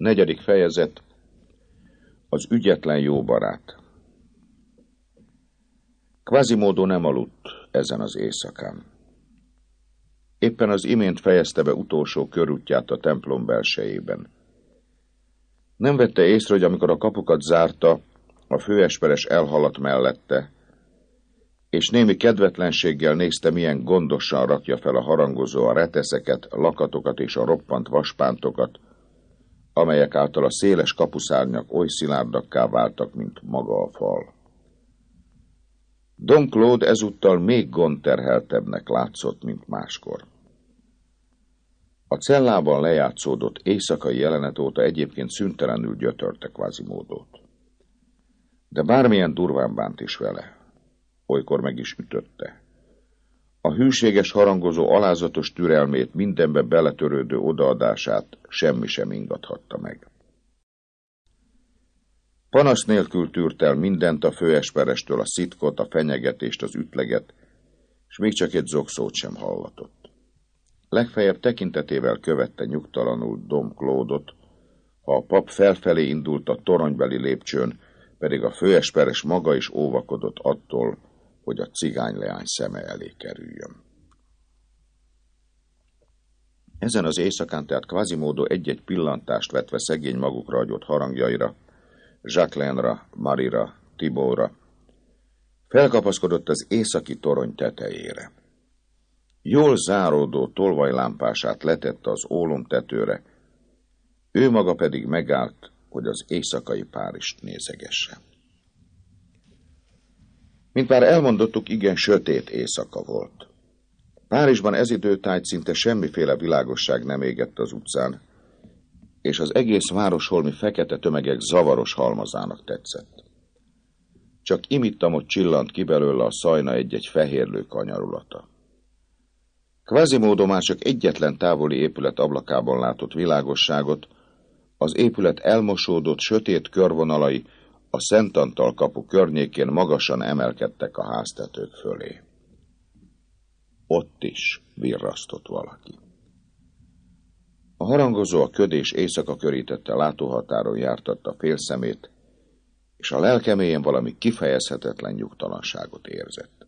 Negyedik fejezet. Az ügyetlen jó barát. Quasimodo nem aludt ezen az éjszakán. Éppen az imént fejezte be utolsó körútját a templom belsejében. Nem vette észre, hogy amikor a kapukat zárta, a főesperes elhaladt mellette, és némi kedvetlenséggel nézte, milyen gondosan rakja fel a harangozó a reteszeket, lakatokat és a roppant vaspántokat, amelyek által a széles kapuszárnyak oly szilárdakká váltak, mint maga a fal. Don Claude ezúttal még gondterheltebbnek látszott, mint máskor. A cellában lejátszódott éjszakai jelenet óta egyébként szüntelenül gyötörte Quasimodót. De bármilyen durván bánt is vele, olykor meg is ütötte. A hűséges harangozó alázatos türelmét, mindenbe beletörődő odaadását semmi sem ingathatta meg. Panasz nélkül tűrt el mindent a főesperestől, a szitkot, a fenyegetést, az ütleget, s még csak egy zokszót sem hallatott. Legfeljebb tekintetével követte nyugtalanul Don Claude-ot, ha a pap felfelé indult a toronybeli lépcsőn, pedig a főesperes maga is óvakodott attól, hogy a cigányleány szeme elé kerüljön. Ezen az éjszakán tehát Quasimodo egy-egy pillantást vetve szegény magukra hagyott harangjaira, Jacqueline-ra, Marie-ra, Thibaut-ra, felkapaszkodott az északi torony tetejére. Jól záródó tolvajlámpását letette az ólom tetőre, ő maga pedig megállt, hogy az éjszakai Párizst nézegesse. Mint már elmondottuk, igen sötét éjszaka volt. Párizsban ez időtájt szinte semmiféle világosság nem égett az utcán, és az egész város holmi fekete tömegek zavaros halmazának tetszett. Csak imittamot csillant ki belőle a szajna egy-egy fehérlő kanyarulata. Quasimodo már csak egyetlen távoli épület ablakában látott világosságot, az épület elmosódott, sötét körvonalai a Szent Antal kapu környékén magasan emelkedtek a háztetők fölé. Ott is virrasztott valaki. A harangozó a ködés éjszaka körítette látóhatáron jártatta félszemét, és a lelkeméjén valami kifejezhetetlen nyugtalanságot érzett.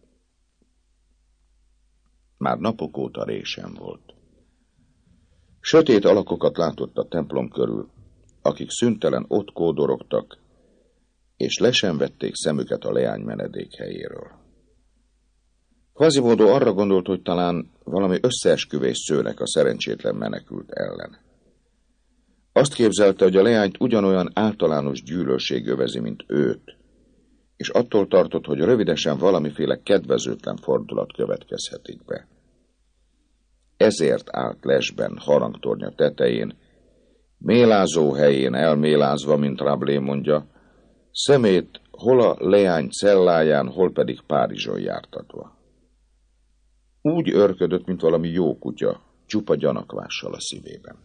Már napok óta résem volt. Sötét alakokat látott a templom körül, akik szüntelen ott kódorogtak, és le sem vették szemüket a leány menedékhelyéről. Quasimodo arra gondolt, hogy talán valami összeesküvés szőnek a szerencsétlen menekült ellen. Azt képzelte, hogy a leányt ugyanolyan általános gyűlölség övezi, mint őt, és attól tartott, hogy rövidesen valamiféle kedvezőtlen fordulat következhetik be. Ezért állt lesben harangtornya tetején, mélázó helyén elmélázva, mint Rabelais mondja, szemét hol a leány celláján, hol pedig Párizson jártatva. Úgy őrködött, mint valami jó kutya, csupa gyanakvással a szívében.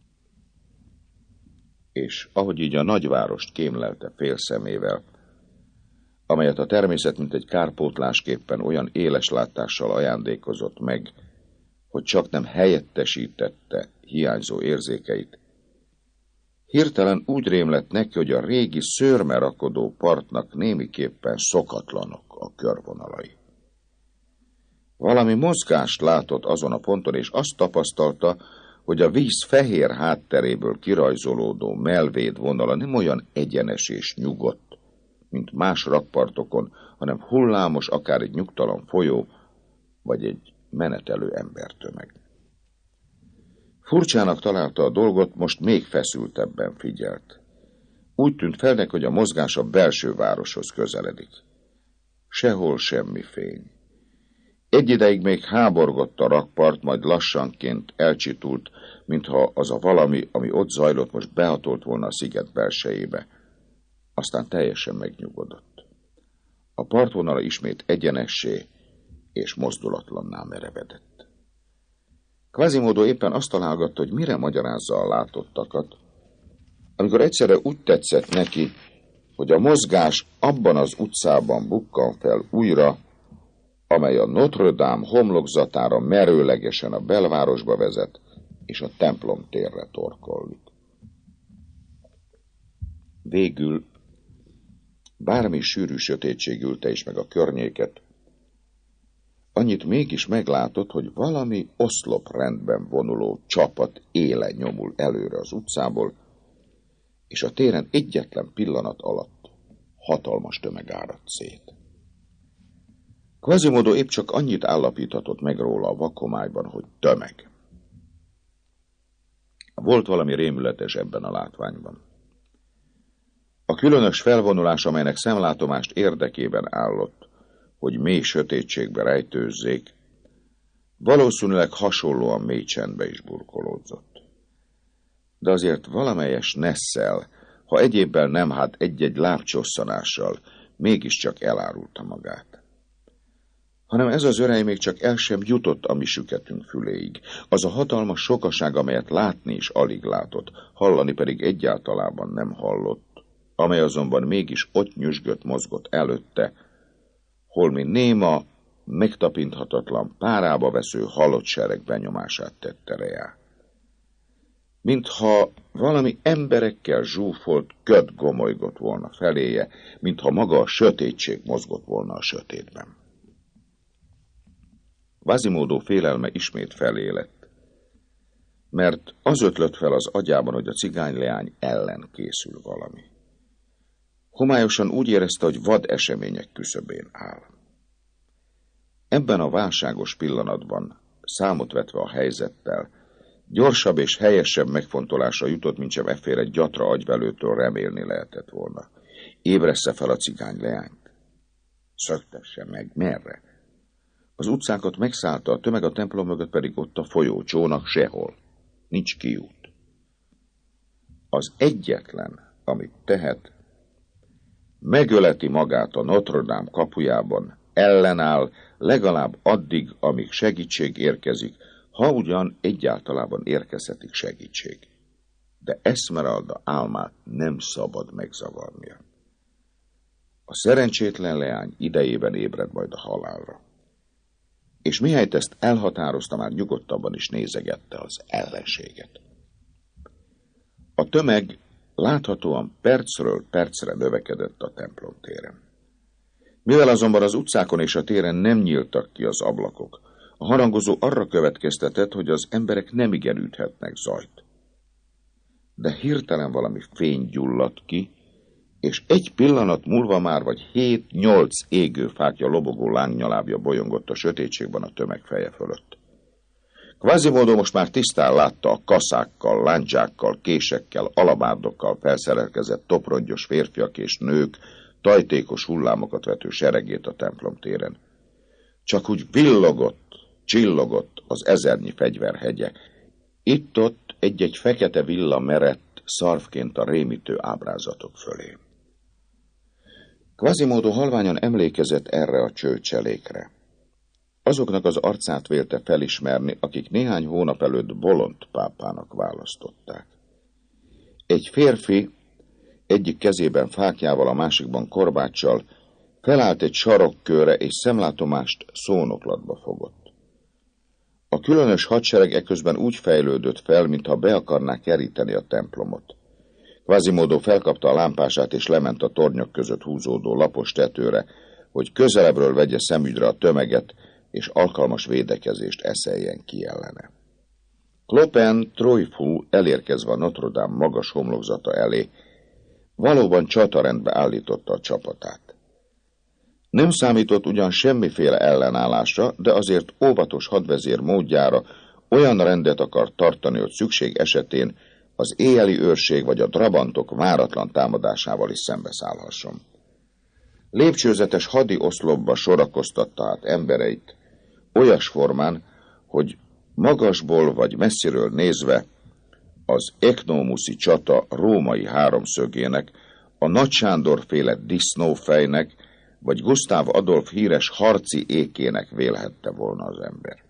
És ahogy így a nagyvárost kémlelte félszemével, amelyet a természet mint egy kárpótlásképpen olyan éles látással ajándékozott meg, hogy csak nem helyettesítette hiányzó érzékeit, hirtelen úgy rémlett neki, hogy a régi szőrme rakodó partnak némiképpen szokatlanok a körvonalai. Valami mozgást látott azon a ponton, és azt tapasztalta, hogy a víz fehér hátteréből kirajzolódó melvéd vonala nem olyan egyenes és nyugodt, mint más rakpartokon, hanem hullámos, akár egy nyugtalan folyó, vagy egy menetelő embertömeg. Furcsának találta a dolgot, most még feszültebben figyelt. Úgy tűnt fel neki, hogy a mozgás a belső városhoz közeledik. Sehol semmi fény. Egy ideig még háborgott a rakpart, majd lassanként elcsitult, mintha az a valami, ami ott zajlott, most behatolt volna a sziget belsejébe. Aztán teljesen megnyugodott. A partvonala ismét egyenessé és mozdulatlanná merevedett. Quasimodo éppen azt találgatta, hogy mire magyarázza a látottakat, amikor egyszerre úgy tetszett neki, hogy a mozgás abban az utcában bukkan fel újra, amely a Notre Dame homlokzatára merőlegesen a belvárosba vezet, és a templom térre torkollik. Végül, bármi sűrű sötétség ülte is meg a környéket, annyit mégis meglátott, hogy valami oszloprendben vonuló csapat éle nyomul előre az utcából, és a téren egyetlen pillanat alatt hatalmas tömeg áradt szét. Quasimodo épp csak annyit állapíthatott meg róla a vakomályban, hogy tömeg. Volt valami rémületes ebben a látványban. A különös felvonulás, amelynek szemlátomást érdekében állott, hogy mély sötétségbe rejtőzzék, valószínűleg hasonlóan mély csendbe is burkolódzott. De azért valamelyes nesszel, ha egyébbel nem, hát egy-egy lábcsosszanással mégiscsak elárulta magát. Hanem ez az örej még csak el sem jutott a mi süketünk füléig. Az a hatalmas sokaság, amelyet látni is alig látott, hallani pedig egyáltalában nem hallott, amely azonban mégis ott nyüzsgött, mozgott előtte, holmi néma, megtapinthatatlan, párába vesző halott sereg benyomását tette rejá. Mintha valami emberekkel zsúfolt köd gomolygott volna feléje, mintha maga a sötétség mozgott volna a sötétben. Quasimodo félelme ismét felélett, mert az ötlött fel az agyában, hogy a cigányleány ellen készül valami. Homályosan úgy érezte, hogy vad események küszöbén áll. Ebben a válságos pillanatban, számot vetve a helyzettel, gyorsabb és helyesebb megfontolásra jutott, mintsem efféle gyatra agyvelőtől remélni lehetett volna. Ébressze fel a cigányleányt. Szöktesse meg, merre? Az utcákat megszállta, a tömeg, a templom mögött pedig ott a folyó, csónak sehol. Nincs kiút. Az egyetlen, amit tehet, megöleti magát a Notre Dame kapujában, ellenáll legalább addig, amíg segítség érkezik, ha ugyan egyáltalában érkezhetik segítség. De Esmeralda álmát nem szabad megzavarnia. A szerencsétlen leány idejében ébred majd a halálra. És mihelyt ezt elhatározta, már nyugodtabban is nézegette az ellenséget. A tömeg láthatóan percről percre növekedett a templom téren. Mivel azonban az utcákon és a téren nem nyíltak ki az ablakok, a harangozó arra következtetett, hogy az emberek nemigen üthetnek zajt. De hirtelen valami fény gyulladt ki, és egy pillanat múlva már vagy 7-8 égő fákja lobogó lángnyalábja bolyongott a sötétségben a tömeg feje fölött. Quasimodo most már tisztán látta a kaszákkal, lándzsákkal, késekkel, alabárdokkal felszerelkezett toprongyos férfiak és nők tajtékos hullámokat vető seregét a templom téren. Csak úgy villogott, csillogott az ezernyi fegyverhegye. Itt-ott egy-egy fekete villa merett szarvként a rémítő ábrázatok fölé. Quasimodo halványan emlékezett erre a csőcselékre. Azoknak az arcát vélte felismerni, akik néhány hónap előtt bolond pápának választották. Egy férfi, egyik kezében fáklyával, a másikban korbáccsal, felállt egy sarokkőre és szemlátomást szónoklatba fogott. A különös hadsereg eközben úgy fejlődött fel, mintha be akarná keríteni a templomot. Quasimodo felkapta a lámpását és lement a tornyok között húzódó lapos tetőre, hogy közelebbről vegye szemügyre a tömeget, és alkalmas védekezést eszeljen ki ellene. Clopin Trouillefou elérkezve a Notre Dame magas homlokzata elé, valóban csatarendbe állította a csapatát. Nem számított ugyan semmiféle ellenállásra, de azért óvatos hadvezér módjára olyan rendet akart tartani, hogy szükség esetén az éjjeli őrség vagy a drabantok váratlan támadásával is szembeszállhasson. Lépcsőzetes hadi oszlopba sorakoztatta át embereit, olyas formán, hogy magasból vagy messziről nézve az eknómuszi csata római háromszögének, a Nagy Sándor-féle disznófejnek, vagy Gustav Adolf híres harci ékének vélhette volna az ember.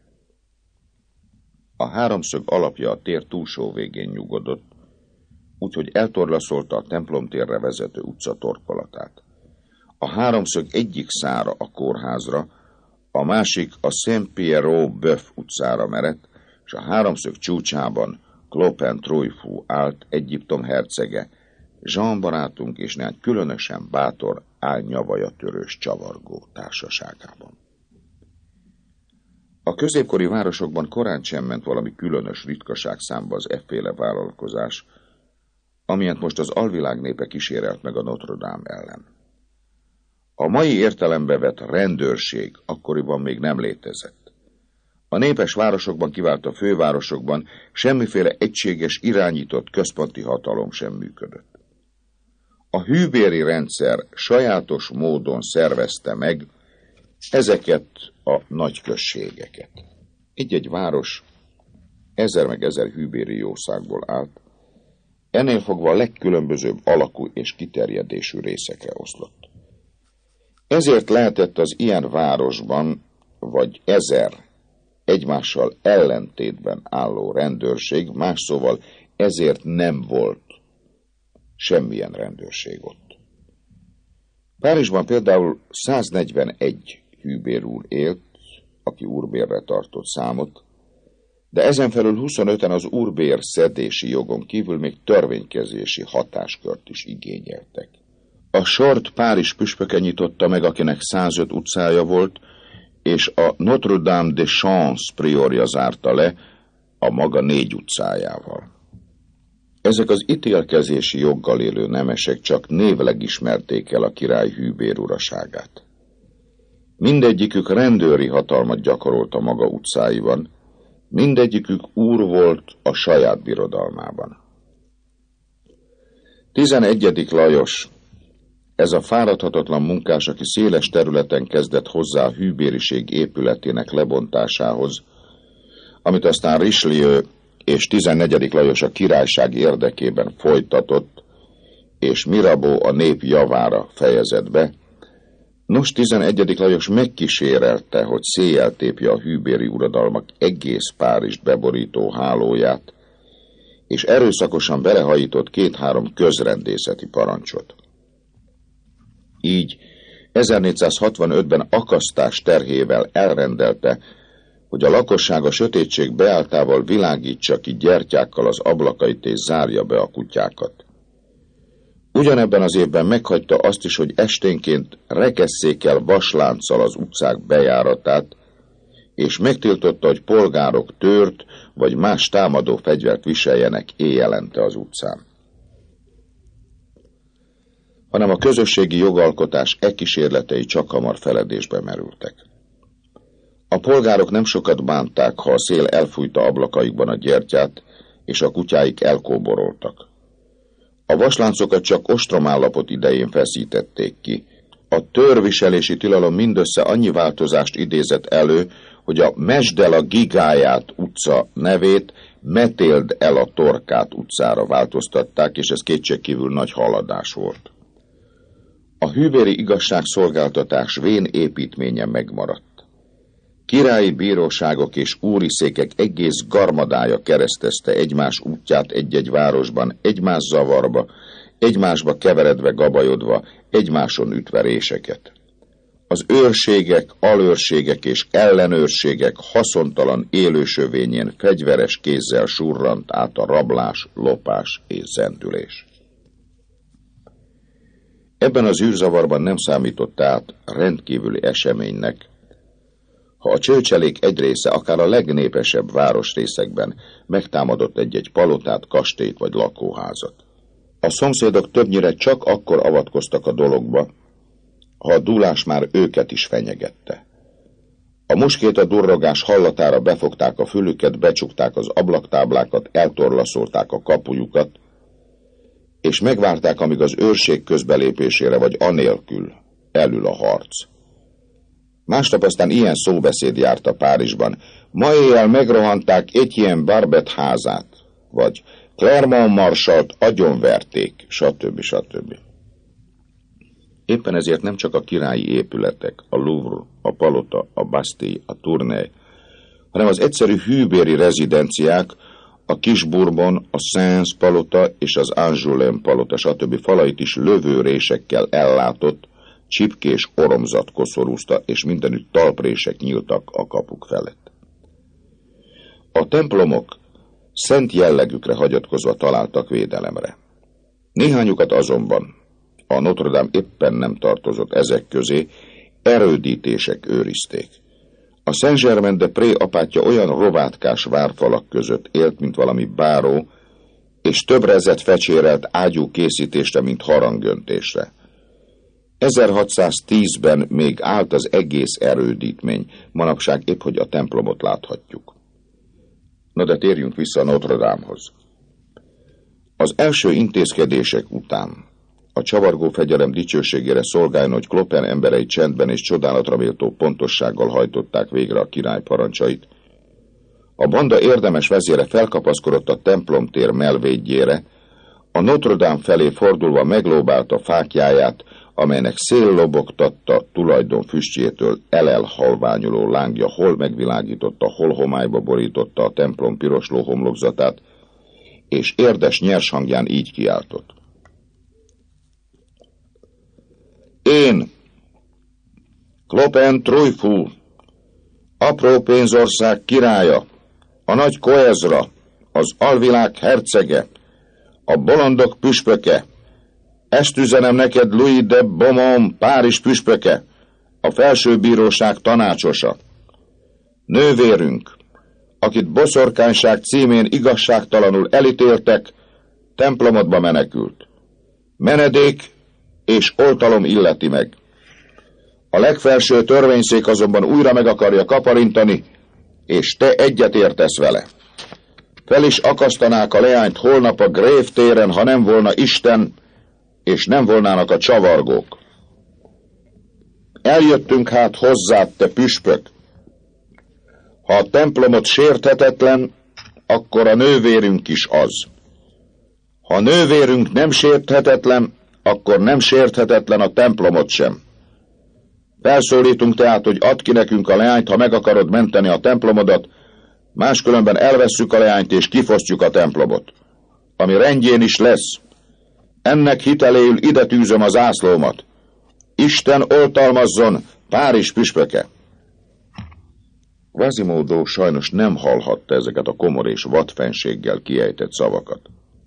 A háromszög alapja a tér túlsó végén nyugodott, úgyhogy eltorlaszolta a templomtérre vezető utca torkolatát. A háromszög egyik szára a kórházra, a másik a Saint-Pierrot-Boeuf utcára merett, és a háromszög csúcsában Clopin Trouillefou állt, Egyiptom hercege, Jean barátunk és néhány különösen bátor, álnyavajatörős csavargó társaságában. A középkori városokban korán sem ment valami különös ritkaság számba az efféle vállalkozás, amilyet most az alvilág népe kísérelt meg a Notre Dame ellen. A mai értelembe vett rendőrség akkoriban még nem létezett. A népes városokban, kivált a fővárosokban semmiféle egységes, irányított központi hatalom sem működött. A hűbéri rendszer sajátos módon szervezte meg ezeket a nagyközségeket. Egy-egy város 1000 meg 1000 hűbéri jószágból állt, ennél fogva a legkülönbözőbb alakú és kiterjedésű részekre oszlott. Ezért lehetett az ilyen városban, vagy 1000 egymással ellentétben álló rendőrség, más szóval ezért nem volt semmilyen rendőrség ott. Párizsban például 141 hűbér úr élt, aki úrbérre tartott számot, de ezen felül 25-en az úrbér szedési jogon kívül még törvénykezési hatáskört is igényeltek. A sort Párizs püspöke nyitotta meg, akinek 105 utcája volt, és a Notre Dame des Champs priorja zárta le a maga 4 utcájával. Ezek az ítélkezési joggal élő nemesek csak névleg ismerték el a király hűbér uraságát. Mindegyikük rendőri hatalmat gyakorolt a maga utcáiban, mindegyikük úr volt a saját birodalmában. 11. Lajos, ez a fáradhatatlan munkás, aki széles területen kezdett hozzá a hűbériség épületének lebontásához, amit aztán Richelieu és 14. Lajos a királyság érdekében folytatott, és Mirabeau a nép javára fejezett be. Nos, 11. Lajos megkísérelte, hogy széjjel tépje a hűbéri uradalmak egész Párizst beborító hálóját, és erőszakosan belehajított 2-3 közrendészeti parancsot. Így 1465-ben akasztás terhével elrendelte, hogy a lakosság a sötétség beálltával világítsa ki gyertyákkal az ablakait és zárja be a kutyákat. Ugyanebben az évben meghagyta azt is, hogy esténként rekesszék el vaslánccal az utcák bejáratát, és megtiltotta, hogy polgárok tört vagy más támadó fegyvert viseljenek éjjelente az utcán. Hanem a közösségi jogalkotás kísérletei csak hamar feledésbe merültek. A polgárok nem sokat bánták, ha a szél elfújta ablakaikban a gyertyát, és a kutyáik elkóboroltak. A vasláncokat csak ostromállapot idején feszítették ki. A törviselési tilalom mindössze annyi változást idézett elő, hogy a Mesd el a Gigáját utca nevét Metéld el a Torkát utcára változtatták, és ez kétségkívül nagy haladás volt. A hűbéri igazságszolgáltatás vén építménye megmaradt. Királyi bíróságok és úri székek egész garmadája keresztezte egymás útját egy-egy városban, egymás zavarba, egymásba keveredve gabajodva, egymáson ütve réseket. Az őrségek, alőrségek és ellenőrségek haszontalan élősövényén fegyveres kézzel surrant át a rablás, lopás és zendülés. Ebben az űrzavarban nem számított át rendkívüli eseménynek, ha a csőcselék egy része, akár a legnépesebb városrészekben megtámadott egy-egy palotát, kastélyt vagy lakóházat. A szomszédok többnyire csak akkor avatkoztak a dologba, ha a dúlás már őket is fenyegette. A muskéta durrogás hallatára befogták a fülüket, becsukták az ablaktáblákat, eltorlaszolták a kapujukat, és megvárták, amíg az őrség közbelépésére vagy anélkül elül a harc. Másnap aztán ilyen szóbeszéd járt a Párizsban. Ma éjjel megrohanták Etienne Barbet házát, vagy Clermont Marsalt agyonverték, stb. Stb. Éppen ezért nem csak a királyi épületek, a Louvre, a Palota, a Bastille, a Tournai, hanem az egyszerű hűbéri rezidenciák, a Kis Bourbon, a Sens palota és az Angoulême palota, stb. Falait is lövőrésekkel ellátott, csipkés oromzat koszorúzta, és mindenütt talprések nyíltak a kapuk felett. A templomok szent jellegükre hagyatkozva találtak védelemre. Néhányukat azonban, a Notre Dame éppen nem tartozott ezek közé, erődítések őrizték. A Saint-Germain-de-Pré apátja olyan rovátkás várfalak között élt, mint valami báró, és töbrezet fecsérelt ágyú készítésre, mint harangöntésre. 1610-ben még állt az egész erődítmény, manapság épp hogy a templomot láthatjuk. Na de térjünk vissza Notre Dame-hoz. Az első intézkedések után a csavargó fegyelem dicsőségére szolgáljon, hogy Clopin emberei csendben és csodálatra méltó pontossággal hajtották végre a király parancsait. A banda érdemes vezére felkapaszkodott a templomtér mellvédjére, a Notre Dame felé fordulva meglóbálta fáklyáját, amelynek szél lobogtatta tulajdon füstjétől elhalványuló lángja, hol megvilágította, hol homályba borította a templom pirosló homlokzatát, és érdes nyers hangján így kiáltott. Én, Clopin Trouillefou, apró pénzország királya, a nagy Coezra, az alvilág hercege, a bolondok püspöke, ezt üzenem neked Louis de Beaumont, Párizs püspöke, a felsőbíróság tanácsosa. Nővérünk, akit boszorkányság címén igazságtalanul elítéltek, templomodba menekült. Menedék és oltalom illeti meg. A legfelső törvényszék azonban újra meg akarja kaparintani, és te egyet értesz vele. Fel is akasztanák a leányt holnap a Grave téren, ha nem volna Isten, és nem volnának a csavargók. Eljöttünk hát hozzád, te püspök. Ha a templomot sérthetetlen, akkor a nővérünk is az. Ha a nővérünk nem sérthetetlen, akkor nem sérthetetlen a templomot sem. Felszólítunk tehát, hogy add ki nekünk a leányt, ha meg akarod menteni a templomodat, máskülönben elvesszük a leányt és kifosztjuk a templomot, ami rendjén is lesz. Ennek hiteléül ide tűzöm a zászlómat. Isten oltalmazzon, Párizs püspöke! Quasimodo sajnos nem hallhatta ezeket a komor és vadfenséggel kiejtett szavakat.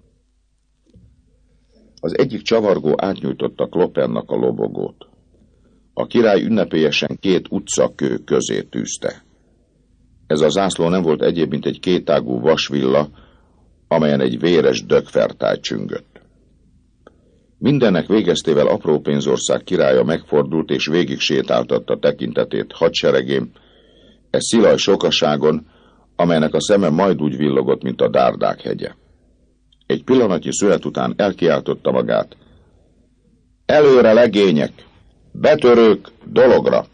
Az egyik csavargó átnyújtotta Clopinnak a lobogót. A király ünnepélyesen 2 utcakő közé tűzte. Ez a zászló nem volt egyéb, mint egy kétágú vasvilla, amelyen egy véres dögfertály csüngött. Mindennek végeztével apró pénzország királya megfordult és végig sétáltatta tekintetét hadseregén, szilaj sokaságon, amelynek a szeme majd úgy villogott, mint a Dárdák hegye. Egy pillanatnyi szünet után elkiáltotta magát. Előre, legények! Betörők, dologra!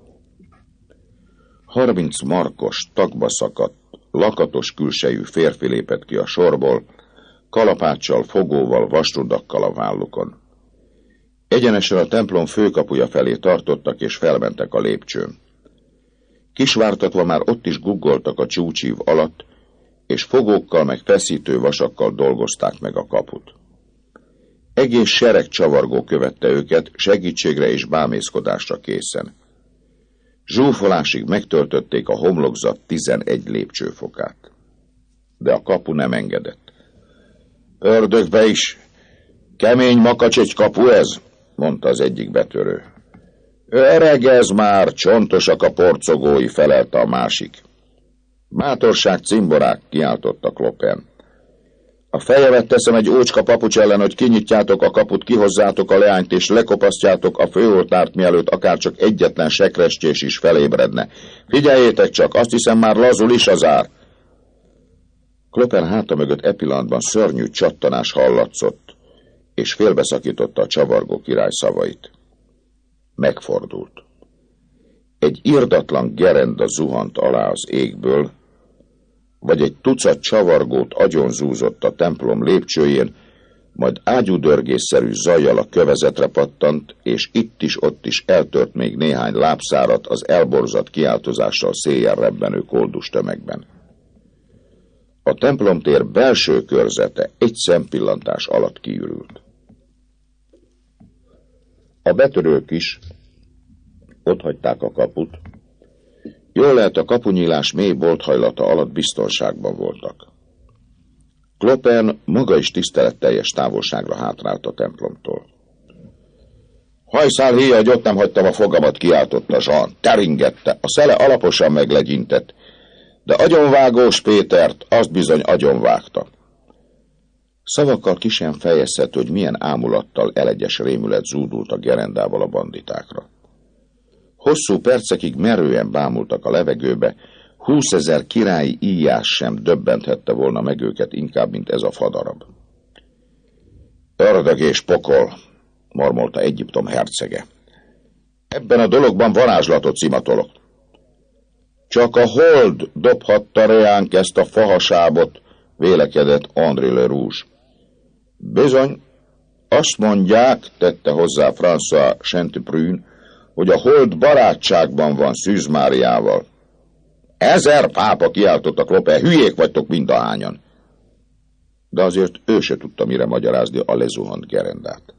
30 markos, tagba szakadt, lakatos külsejű férfi lépett ki a sorból, kalapáccsal, fogóval, vasrudakkal a vállukon. Egyenesen a templom főkapuja felé tartottak és felmentek a lépcsőn. Kisvártatva már ott is guggoltak a csúcsív alatt, és fogókkal meg feszítő vasakkal dolgozták meg a kaput. Egész sereg csavargó követte őket, segítségre és bámészkodásra készen. Zsúfolásig megtöltötték a homlokzat 11 lépcsőfokát. De a kapu nem engedett. Ördögbe is! Kemény makacs egy kapu ez, mondta az egyik betörő. Öreg ez már, csontosak a porcogói, felelte a másik. Bátorság, cimborák, kiáltotta Clopin. A fejemet teszem egy ócska papucs ellen, hogy kinyitjátok a kaput, kihozzátok a leányt és lekopasztjátok a főoltárt, mielőtt akárcsak egyetlen sekrestyés is felébredne. Figyeljétek csak, azt hiszem már lazul is az ár. Clopin háta mögött e pillanatban szörnyű csattanás hallatszott, és félbeszakította a csavargó király szavait. Megfordult. Egy irdatlan gerenda zuhant alá az égből, vagy egy tucat csavargót agyonzúzott a templom lépcsőjén, majd ágyúdörgésszerű zajjal a kövezetre pattant, és itt is, ott is eltört még néhány lábszárat az elborzadt kiáltozással széjjel rebbenő koldus tömegben. A templomtér belső körzete egy szempillantás alatt kiürült. A betörők is otthagyták a kaput. Jól lehet, a kapunyílás mély bolthajlata alatt biztonságban voltak. Clopin maga is tiszteletteljes távolságra hátrált a templomtól. Hajszál híja, hogy ott nem hagytam a fogamat, kiáltotta Jean. Teringette, a szele alaposan meglegyintett, de agyonvágós Pétert azt bizony agyonvágta. Szavakkal ki sem fejezhető, hogy milyen ámulattal elegyes rémület zúdult a gerendával a banditákra. Hosszú percekig merően bámultak a levegőbe, 20 000 királyi íjás sem döbbenthette volna meg őket inkább, mint ez a fadarab. Ördög és pokol, mormolta Egyiptom hercege. Ebben a dologban varázslatot szimatolok. Csak a hold dobhatta reánk ezt a fahasábot, vélekedett André Le Rouge. Bizony, azt mondják, tette hozzá François Chanteprune, hogy a hold barátságban van Szűz Máriával. 1000 pápa, kiáltotta Clopin, hülyék vagytok mindahányan. De azért ő se tudta mire magyarázni a lezuhant gerendát.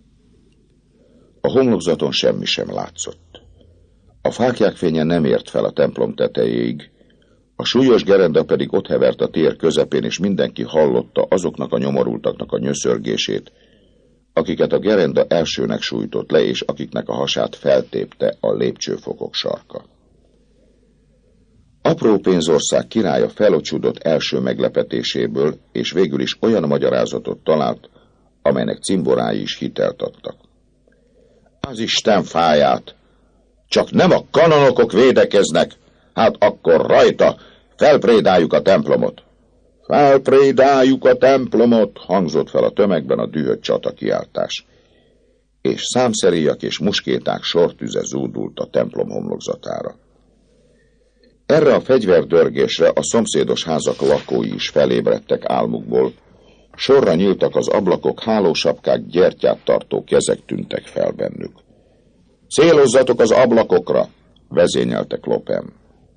A homlokzaton semmi sem látszott. A fáklyák fénye nem ért fel a templom tetejéig, a súlyos gerenda pedig ott hevert a tér közepén, és mindenki hallotta azoknak a nyomorultaknak a nyöszörgését, akiket a gerenda elsőnek sújtott le, és akiknek a hasát feltépte a lépcsőfokok sarka. Apró pénzország királya felocsúdott első meglepetéséből, és végül is olyan magyarázatot talált, amelynek cimborái is hitelt adtak. Az Isten fáját! Csak nem a kanonokok védekeznek, hát akkor rajta, felprédáljuk a templomot. Felprédáljuk a templomot, hangzott fel a tömegben a dühött csatakiáltás, és számszeríjak és muskéták sortüze zúdult a templom homlokzatára. Erre a fegyverdörgésre a szomszédos házak lakói is felébredtek álmukból, sorra nyíltak az ablakok, hálósapkák, gyertyát tartó kezek tűntek fel bennük. Célozzatok az ablakokra, vezényelte Clopin.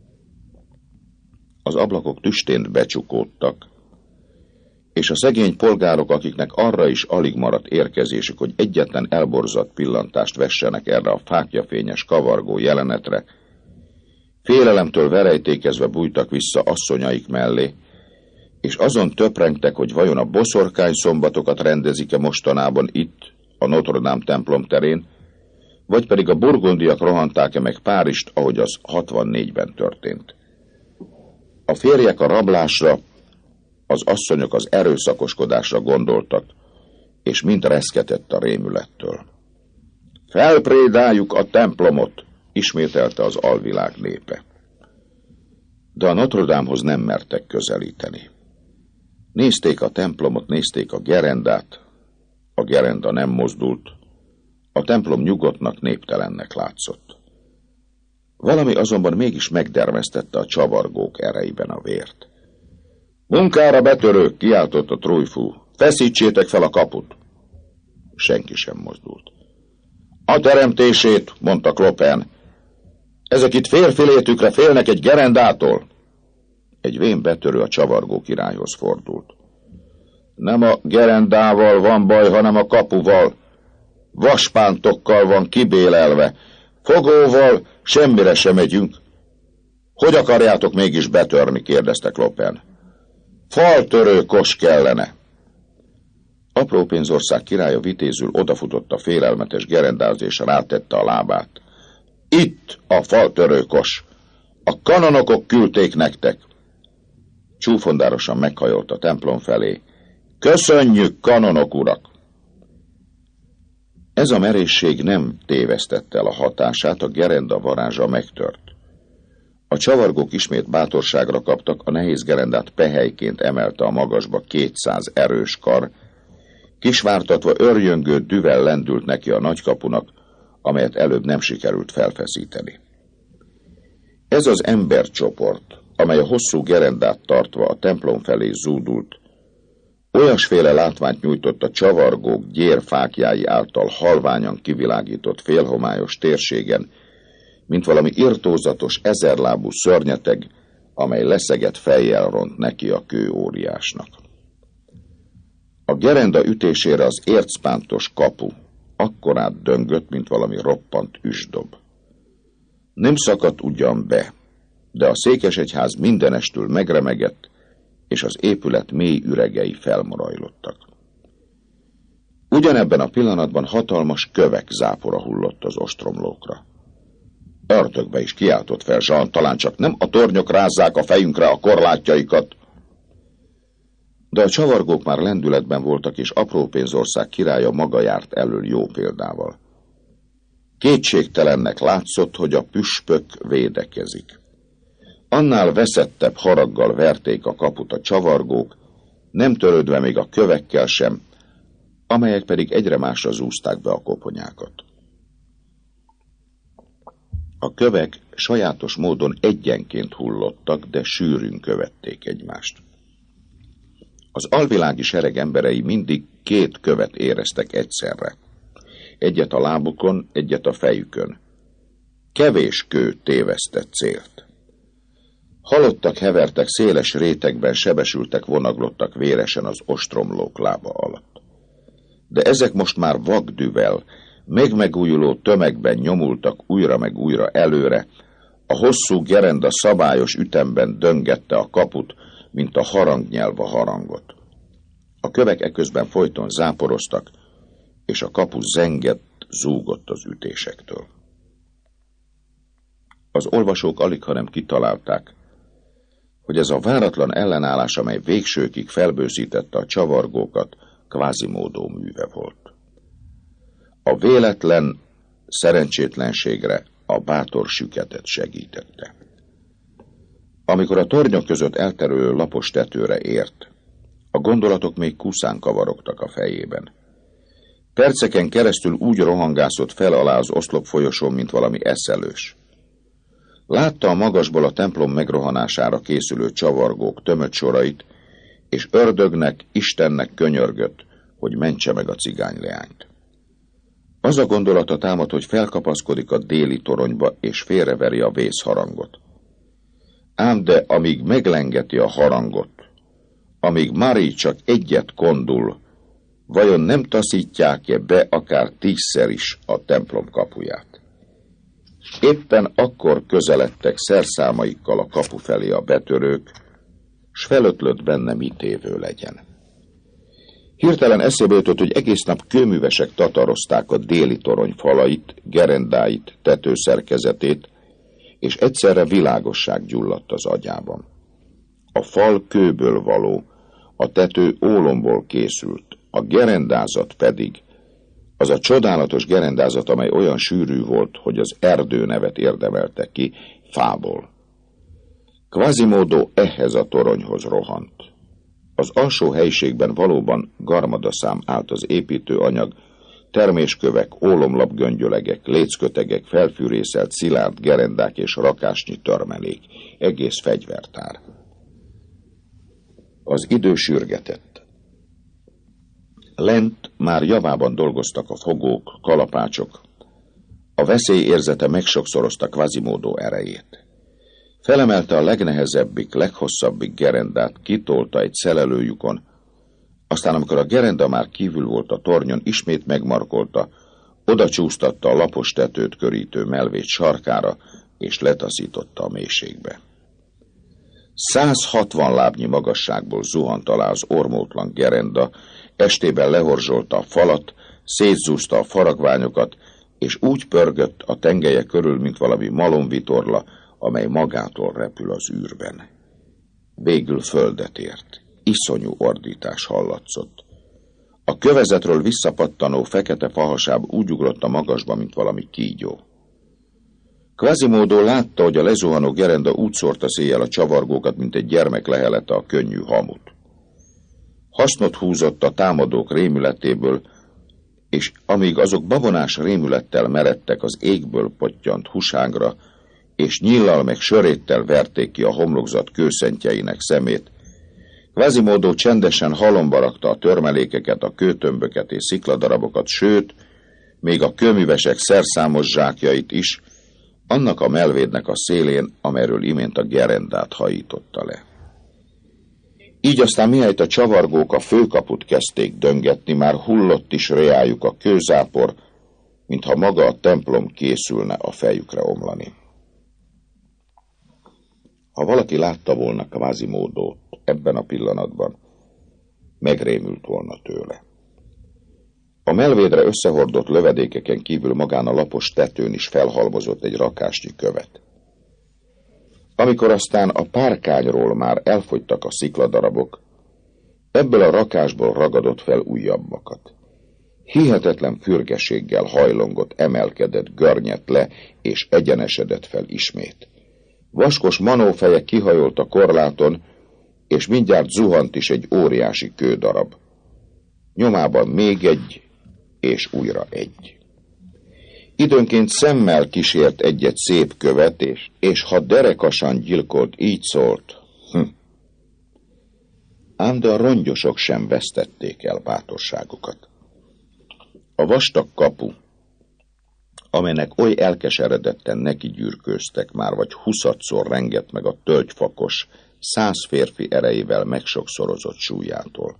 Az ablakok tüstént becsukódtak, és a szegény polgárok, akiknek arra is alig maradt érkezésük, hogy egyetlen elborzadt pillantást vessenek erre a fáklyafényes kavargó jelenetre, félelemtől verejtékezve bújtak vissza asszonyaik mellé, és azon töprengtek, hogy vajon a boszorkány szombatokat rendezik-e mostanában itt, a Notre Dame templom terén, vagy pedig a burgundiak rohanták-e meg Párizst, ahogy az 64-ben történt. A férjek a rablásra, az asszonyok az erőszakoskodásra gondoltak, és mind reszketett a rémülettől. Felprédáljuk a templomot, ismételte az alvilág népe. De a Notre Damehoz nem mertek közelíteni. Nézték a templomot, nézték a gerendát, a gerenda nem mozdult, a templom nyugodtnak, néptelennek látszott. Valami azonban mégis megdermesztette a csavargók ereiben a vért. Munkára, betörők, kiáltott a Trújfú, feszítsétek fel a kaput. Senki sem mozdult. A teremtését, mondta Clopin. Ezek itt férfilétükre félnek egy gerendától. Egy vén betörő a csavargó királyhoz fordult. Nem a gerendával van baj, hanem a kapuval. Vaspántokkal van kibélelve. Fogóval semmire sem megyünk. Hogy akarjátok mégis betörni, kérdezte Clopin. Faltörő kos kellene. Apró pénzország királya vitézül odafutott a félelmetes gerendához, és rátette a lábát. Itt a faltörőkos. A kanonokok küldték nektek. Csúfondárosan meghajolt a templom felé. Köszönjük, kanonok urak! Ez a merészség nem tévesztette el a hatását, a gerenda varázsa megtört. A csavargók ismét bátorságra kaptak, a nehéz gerendát pehelyként emelte a magasba 200 erős kar, kisvártatva örjöngő düvel lendült neki a nagykapunak, amelyet előbb nem sikerült felfeszíteni. Ez az embercsoport, amely a hosszú gerendát tartva a templom felé zúdult, olyasféle látványt nyújtott a csavargók gyérfákjái által halványan kivilágított félhomályos térségen, mint valami irtózatos, ezerlábú szörnyeteg, amely leszegett fejjel ront neki a kőóriásnak. A gerenda ütésére az ércpántos kapu akkorát döngött, mint valami roppant üsdob. Nem szakadt ugyan be, de a székesegyház mindenestül megremegett, és az épület mély üregei felmorajlottak. Ugyanebben a pillanatban hatalmas kövek zápora hullott az ostromlókra. Ördögbe is kiáltott fel Jean, talán csak nem a tornyok rázzák a fejünkre a korlátjaikat. De a csavargók már lendületben voltak, és Aprópénzország királya maga járt elől jó példával. Kétségtelennek látszott, hogy a püspök védekezik. Annál veszettebb haraggal verték a kaput a csavargók, nem törődve még a kövekkel sem, amelyek pedig egyre másra zúzták be a koponyákat. A kövek sajátos módon egyenként hullottak, de sűrűn követték egymást. Az alvilági sereg emberei mindig 2 követ éreztek egyszerre. Egyet a lábukon, egyet a fejükön. Kevés kő tévesztett célt. Halottak hevertek széles rétegben, sebesültek, vonaglottak véresen az ostromlók lába alatt. De ezek most már vakdűvel, megmegújuló tömegben nyomultak újra meg újra előre, a hosszú gerenda szabályos ütemben döngette a kaput, mint a harangnyelv a harangot. A kövek eközben folyton záporoztak, és a kapu zengett, zúgott az ütésektől. Az olvasók alighanem kitalálták, hogy ez a váratlan ellenállás, amely végsőkig felbőszítette a csavargókat, Quasimodo műve volt. A véletlen szerencsétlenségre a bátor süketet segítette. Amikor a tornyok között elterülő lapos tetőre ért, a gondolatok még kuszán kavarogtak a fejében. Perceken keresztül úgy rohangászott fel alá az oszlop folyosón, mint valami eszelős. Látta a magasból a templom megrohanására készülő csavargók tömött sorait, és ördögnek, Istennek könyörgött, hogy mentse meg a cigányleányt. Az a gondolata támad, hogy felkapaszkodik a déli toronyba, és félreveri a vészharangot. Ám de amíg meglengeti a harangot, amíg Marie csak egyet kondul, vajon nem taszítják-e be akár 10-szer is a templom kapuját? Éppen akkor közeledtek szerszámaikkal a kapu felé a betörők, s felötlött benne mit évő legyen. Hirtelen eszébe jutott, hogy egész nap kőművesek tatarozták a déli torony falait, gerendáit, tetőszerkezetét, és egyszerre világosság gyulladt az agyában. A fal kőből való, a tető ólomból készült, a gerendázat pedig, az a csodálatos gerendázat, amely olyan sűrű volt, hogy az erdő nevet érdemelte ki, fából. Quasimodo ehhez a toronyhoz rohant. Az alsó helyiségben valóban garmadaszám állt az építőanyag, terméskövek, ólomlapgöngyölegek, léckötegek, felfűrészelt szilárd gerendák és rakásnyi törmelék, egész fegyvertár. Az idő sürgetett. Lent már javában dolgoztak a fogók, kalapácsok. A veszély érzete megsokszorozta Quasimodo erejét. Felemelte a legnehezebbik, leghosszabbik gerendát, kitolta egy szelelőjukon, aztán amikor a gerenda már kívül volt a tornyon, ismét megmarkolta, oda csúsztatta a lapos tetőt körítő melvét sarkára, és letaszította a mélységbe. 160 lábnyi magasságból zuhant alá az ormótlan gerenda, estében lehorzsolta a falat, szétzúzta a faragványokat, és úgy pörgött a tengelye körül, mint valami malomvitorla, amely magától repül az űrben. Végül földet ért. Iszonyú ordítás hallatszott. A kövezetről visszapattanó fekete fahasáb úgy ugrott a magasba, mint valami kígyó. Quasimodo látta, hogy a lezuhanó gerenda úgy szórta széjjel a csavargókat, mint egy gyermek lehelete a könnyű hamut. Hasznot húzott a támadók rémületéből, és amíg azok babonás rémülettel meredtek az égből pottyant huságra, és nyíllal meg söréttel verték ki a homlokzat kőszentjeinek szemét, Quasimodo csendesen halomba rakta a törmelékeket, a kőtömböket és szikladarabokat, sőt, még a kőművesek szerszámos zsákjait is, annak a melvédnek a szélén, amelyről imént a gerendát hajította le. Így aztán mihelyt a csavargók a főkaput kezdték döngetni, már hullott is reájuk a kőzápor, mintha maga a templom készülne a fejükre omlani. Ha valaki látta volna Quasimodo ebben a pillanatban, megrémült volna tőle. A mellvédre összehordott lövedékeken kívül magán a lapos tetőn is felhalmozott egy rakásnyi követ. Amikor aztán a párkányról már elfogytak a szikladarabok, ebből a rakásból ragadott fel újabbakat. Hihetetlen fürgeséggel hajlongott, emelkedett, görnyedt le, és egyenesedett fel ismét. Vaskos manófeje kihajolt a korláton, és mindjárt zuhant is egy óriási kődarab. Nyomában még egy, és újra egy. Időnként szemmel kísért egy-egy szép követ, és ha derekasan gyilkolt, így szólt. Ám de a rongyosok sem vesztették el bátorságukat. A vastag kapu, amelynek oly elkeseredetten neki gyűrkőztek már, vagy 20-szor rengett meg a tölgyfakos, 100 férfi erejével megsokszorozott súlyától.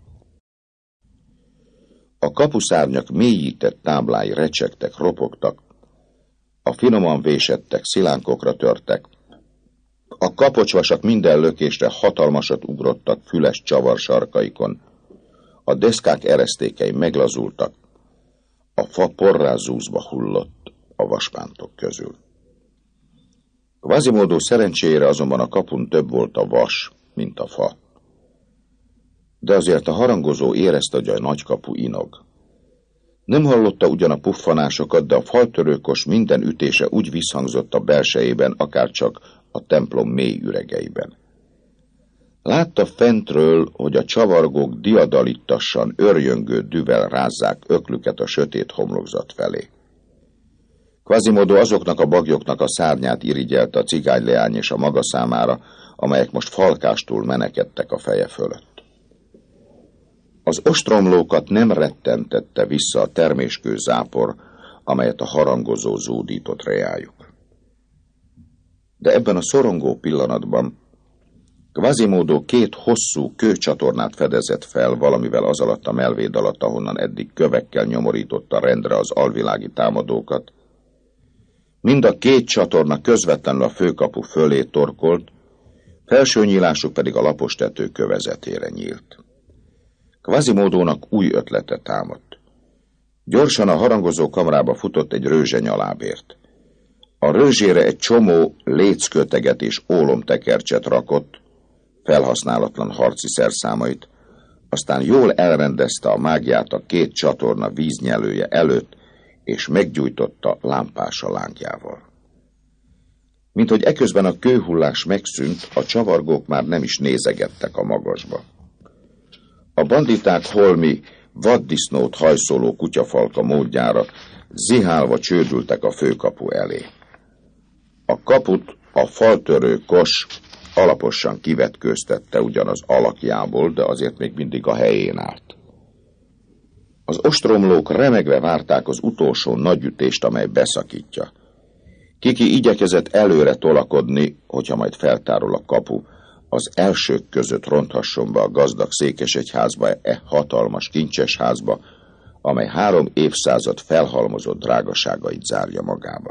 A kapuszárnyak mélyített táblái recsegtek, ropogtak, a finoman vésettek szilánkokra törtek, a kapocsvasak minden lökésre hatalmasat ugrottak füles csavar sarkaikon, a deszkák eresztékei meglazultak, a fa porrázúzba hullott a vaspántok közül. Quasimodo szerencsére azonban a kapun több volt a vas, mint a fa. De azért a harangozó érezte, hogy a nagykapu inog. Nem hallotta ugyan a puffanásokat, de a faltörőkos minden ütése úgy visszhangzott a belsejében, akárcsak a templom mély üregeiben. Látta fentről, hogy a csavargók diadalittassan, örjöngő düvel rázzák öklüket a sötét homlokzat felé. Quasimodo azoknak a bagyoknak a szárnyát irigyelte a cigányleány és a maga számára, amelyek most falkástul menekedtek a feje fölött. Az ostromlókat nem rettentette vissza a terméskő zápor, amelyet a harangozó zúdított reájuk. De ebben a szorongó pillanatban Quasimodo 2 hosszú kőcsatornát fedezett fel valamivel az alatt a mellvéd alatt, ahonnan eddig kövekkel nyomorította rendre az alvilági támadókat. Mind a 2 csatorna közvetlenül a főkapu fölé torkolt, felső nyílásuk pedig a lapos tető kövezetére nyílt. Quasimodónak új ötlete támadt. Gyorsan a harangozó kamrába futott egy rőzse nyalábért. A rőzsére egy csomó lécköteget és ólomtekercset rakott, felhasználatlan harci szerszámait, aztán jól elrendezte a mágiát a 2 csatorna víznyelője előtt, és meggyújtotta lámpása lángjával. Mint hogy eközben a kőhullás megszűnt, a csavargók már nem is nézegettek a magasba. A banditák holmi vaddisznót hajszoló kutyafalka módjára zihálva csődültek a főkapu elé. A kaput a faltörő kos alaposan kivetkőztette ugyan az alakjából, de azért még mindig a helyén állt. Az ostromlók remegve várták az utolsó nagyütést, amely beszakítja. Kiki igyekezett előre tolakodni, hogyha majd feltárul a kapu, az elsők között ronthasson be a gazdag székesegyházba, hatalmas kincses házba, amely 3 évszázad felhalmozott drágaságait zárja magába.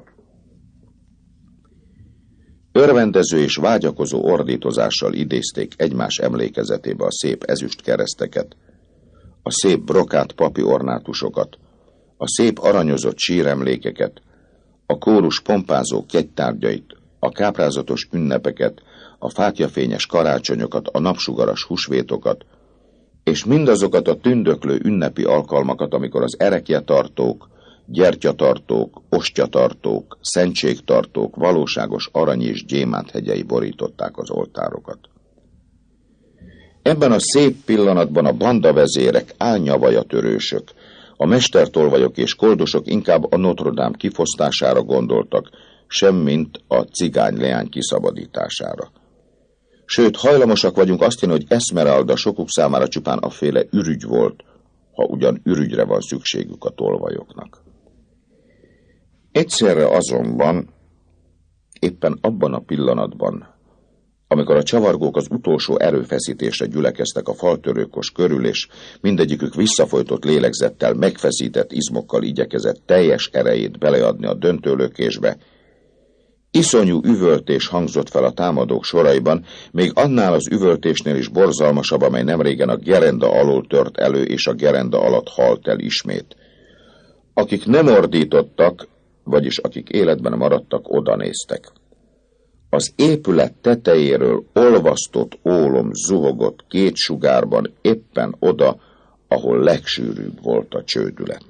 Örvendező és vágyakozó ordítozással idézték egymás emlékezetébe a szép ezüst kereszteket, a szép brokát papi ornátusokat, a szép aranyozott síremlékeket, a kórus pompázó kegytárgyait, a káprázatos ünnepeket, a fátyafényes karácsonyokat, a napsugaras húsvétokat, és mindazokat a tündöklő ünnepi alkalmakat, amikor az erekjetartók, gyertyatartók, ostyatartók, szentségtartók valóságos arany és gyémánt hegyei borították az oltárokat. Ebben a szép pillanatban a bandavezérek, álnyavajatörősök, a mestertolvajok és koldosok inkább a Notre Dame kifosztására gondoltak, semmint a cigányleány kiszabadítására. Sőt, hajlamosak vagyunk azt hinni, hogy Esmeralda sokuk számára csupán aféle ürügy volt, ha ugyan ürügyre van szükségük a tolvajoknak. Egyszerre azonban, éppen abban a pillanatban, amikor a csavargók az utolsó erőfeszítésre gyülekeztek a faltörőkos körül, és mindegyikük visszafolytott lélegzettel, megfeszített izmokkal igyekezett teljes erejét beleadni a döntőlökésbe, Iszonyú üvöltés hangzott fel a támadók soraiban, még annál az üvöltésnél is borzalmasabb, amely nemrégen a gerenda alól tört elő, és a gerenda alatt halt el ismét. Akik nem ordítottak, vagyis akik életben maradtak, oda néztek. Az épület tetejéről olvasztott ólom zuhogott két sugárban éppen oda, ahol legsűrűbb volt a csődület.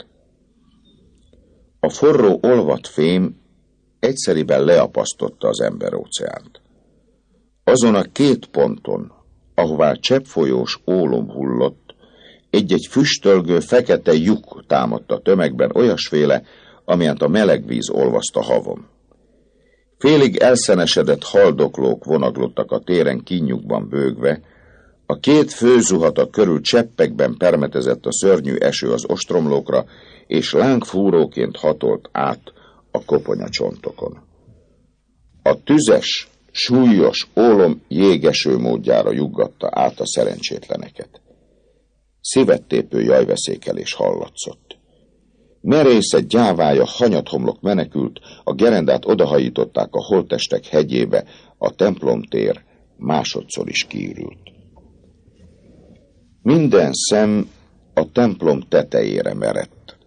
A forró olvadt fém egyszeriben leapasztotta az emberóceánt. Azon a két ponton, ahová cseppfolyós ólom hullott, egy-egy füstölgő fekete lyuk támadt a tömegben, olyasféle, amilyent a meleg víz olvaszt a havon. Félig elszenesedett haldoklók vonaglottak a téren kínjukban bőgve, a két főzuhata körül cseppekben permetezett a szörnyű eső az ostromlókra, és lángfúróként hatolt át a koponyacsontokon. A tüzes, súlyos ólom jégeső módjára juggatta át a szerencsétleneket. Szívettépő jajveszékelés hallatszott. Merészet gyávája hanyathomlok menekült, a gerendát odahajították a holttestek hegyébe, a templomtér másodszor is kiürült. Minden szem a templom tetejére merett.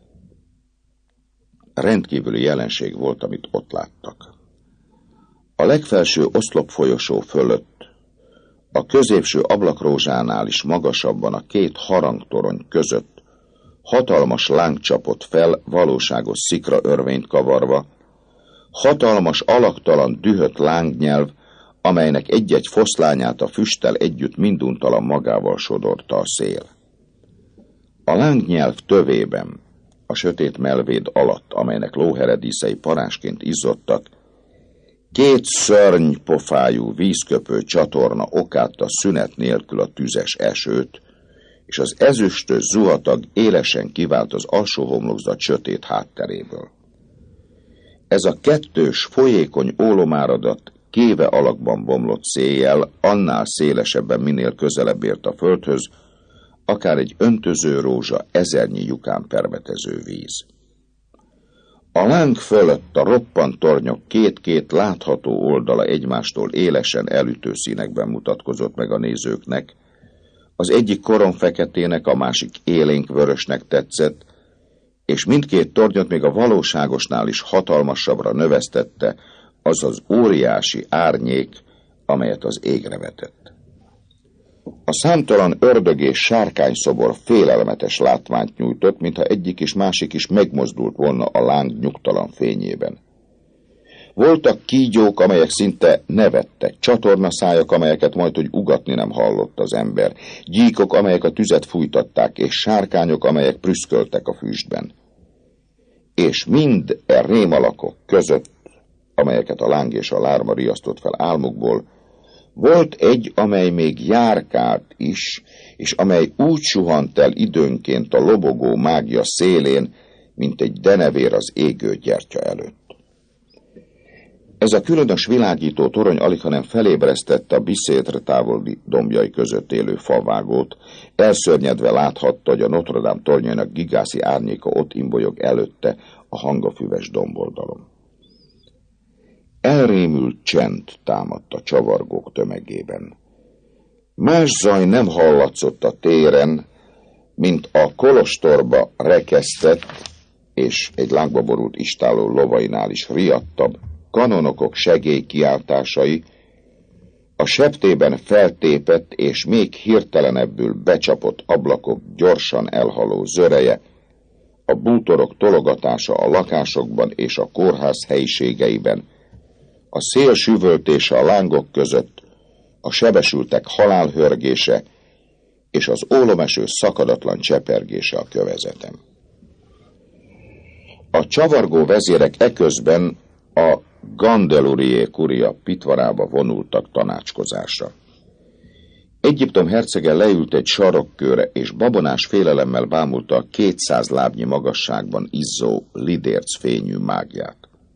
Rendkívüli jelenség volt, amit ott láttak. A legfelső oszlopfolyosó fölött, a középső ablakrózsánál is magasabban a két harangtorony között hatalmas láng csapott fel, valóságos szikra örvényt kavarva, hatalmas, alaktalan, dühött lángnyelv, amelynek egy-egy foszlányát a füsttel együtt minduntalan magával sodorta a szél. A lángnyelv tövében, a sötét melvéd alatt, amelynek lóheredíszei parásként izzottak, két szörnypofájú vízköpő csatorna okátta szünet nélkül a tüzes esőt, és az ezüstös zuhatag élesen kivált az alsó homlokzat sötét hátteréből. Ez a kettős, folyékony ólomáradat kéve alakban bomlott széjjel, annál szélesebben, minél közelebb ért a földhöz, akár egy öntöző rózsa ezernyi lyukán permetező víz. A láng fölött a roppant tornyok két-két látható oldala egymástól élesen elütő színekben mutatkozott meg a nézőknek. Az egyik koronfeketének, a másik élénk vörösnek tetszett, és mindkét tornyot még a valóságosnál is hatalmasabbra növesztette az az óriási árnyék, amelyet az égre vetett. A számtalan ördög és sárkányszobor félelmetes látványt nyújtott, mintha egyik és másik is megmozdult volna a láng nyugtalan fényében. Voltak kígyók, amelyek szinte nevettek, csatornaszájak, amelyeket majdhogy ugatni nem hallott az ember, gyíkok, amelyek a tüzet fújtatták, és sárkányok, amelyek prüszköltek a füstben. És mind rémalakok között, amelyeket a láng és a lárma riasztott fel álmukból, volt egy, amely még járkált is, és amely úgy suhant el időnként a lobogó mágia szélén, mint egy denevér az égő gyertya előtt. Ez a különös világító torony alighanem felébresztette a Bicêtre távoli dombjai között élő favágót, elszörnyedve láthatta, hogy a Notre Dame tornyainak gigászi árnyéka ott imbolyog előtte a hangafüves domboldalon. Elrémült csend támadt a csavargók tömegében. Más zaj nem hallatszott a téren, mint a kolostorba rekesztett és egy lángba borult istálló lovainál is riadtabb kanonokok segélykiáltásai, a septében feltépett és még hirtelenebbül becsapott ablakok gyorsan elhaló zöreje, a bútorok tologatása a lakásokban és a kórház helyiségeiben, a szél süvöltése a lángok között, a sebesültek halálhörgése és az ólomeső szakadatlan csepergése a kövezetem. A csavargó vezérek eközben a Gandelurié kuria pitvarába vonultak tanácskozásra. Egyiptom hercege leült egy sarokkőre, és babonás félelemmel bámulta a 200 lábnyi magasságban izzó lidérc fényű mágiát.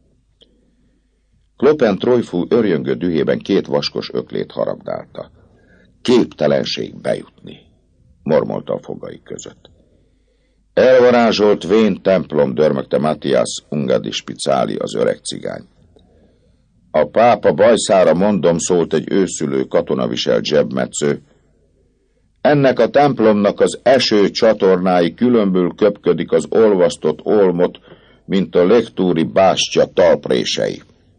Klopen Trójfú örjöngő dühében két vaskos öklét harabdálta. Képtelenség bejutni, mormolta a fogai között. Elvarázsolt vén templom, dörmögte Matthias Ungadi Spicáli, az öreg cigány. A pápa bajszára mondom, szólt egy őszülő katonaviselt zsebmetsző. Ennek a templomnak az eső csatornái különbül köpködik az olvasztott olmot, mint a legtúri bástya talprései.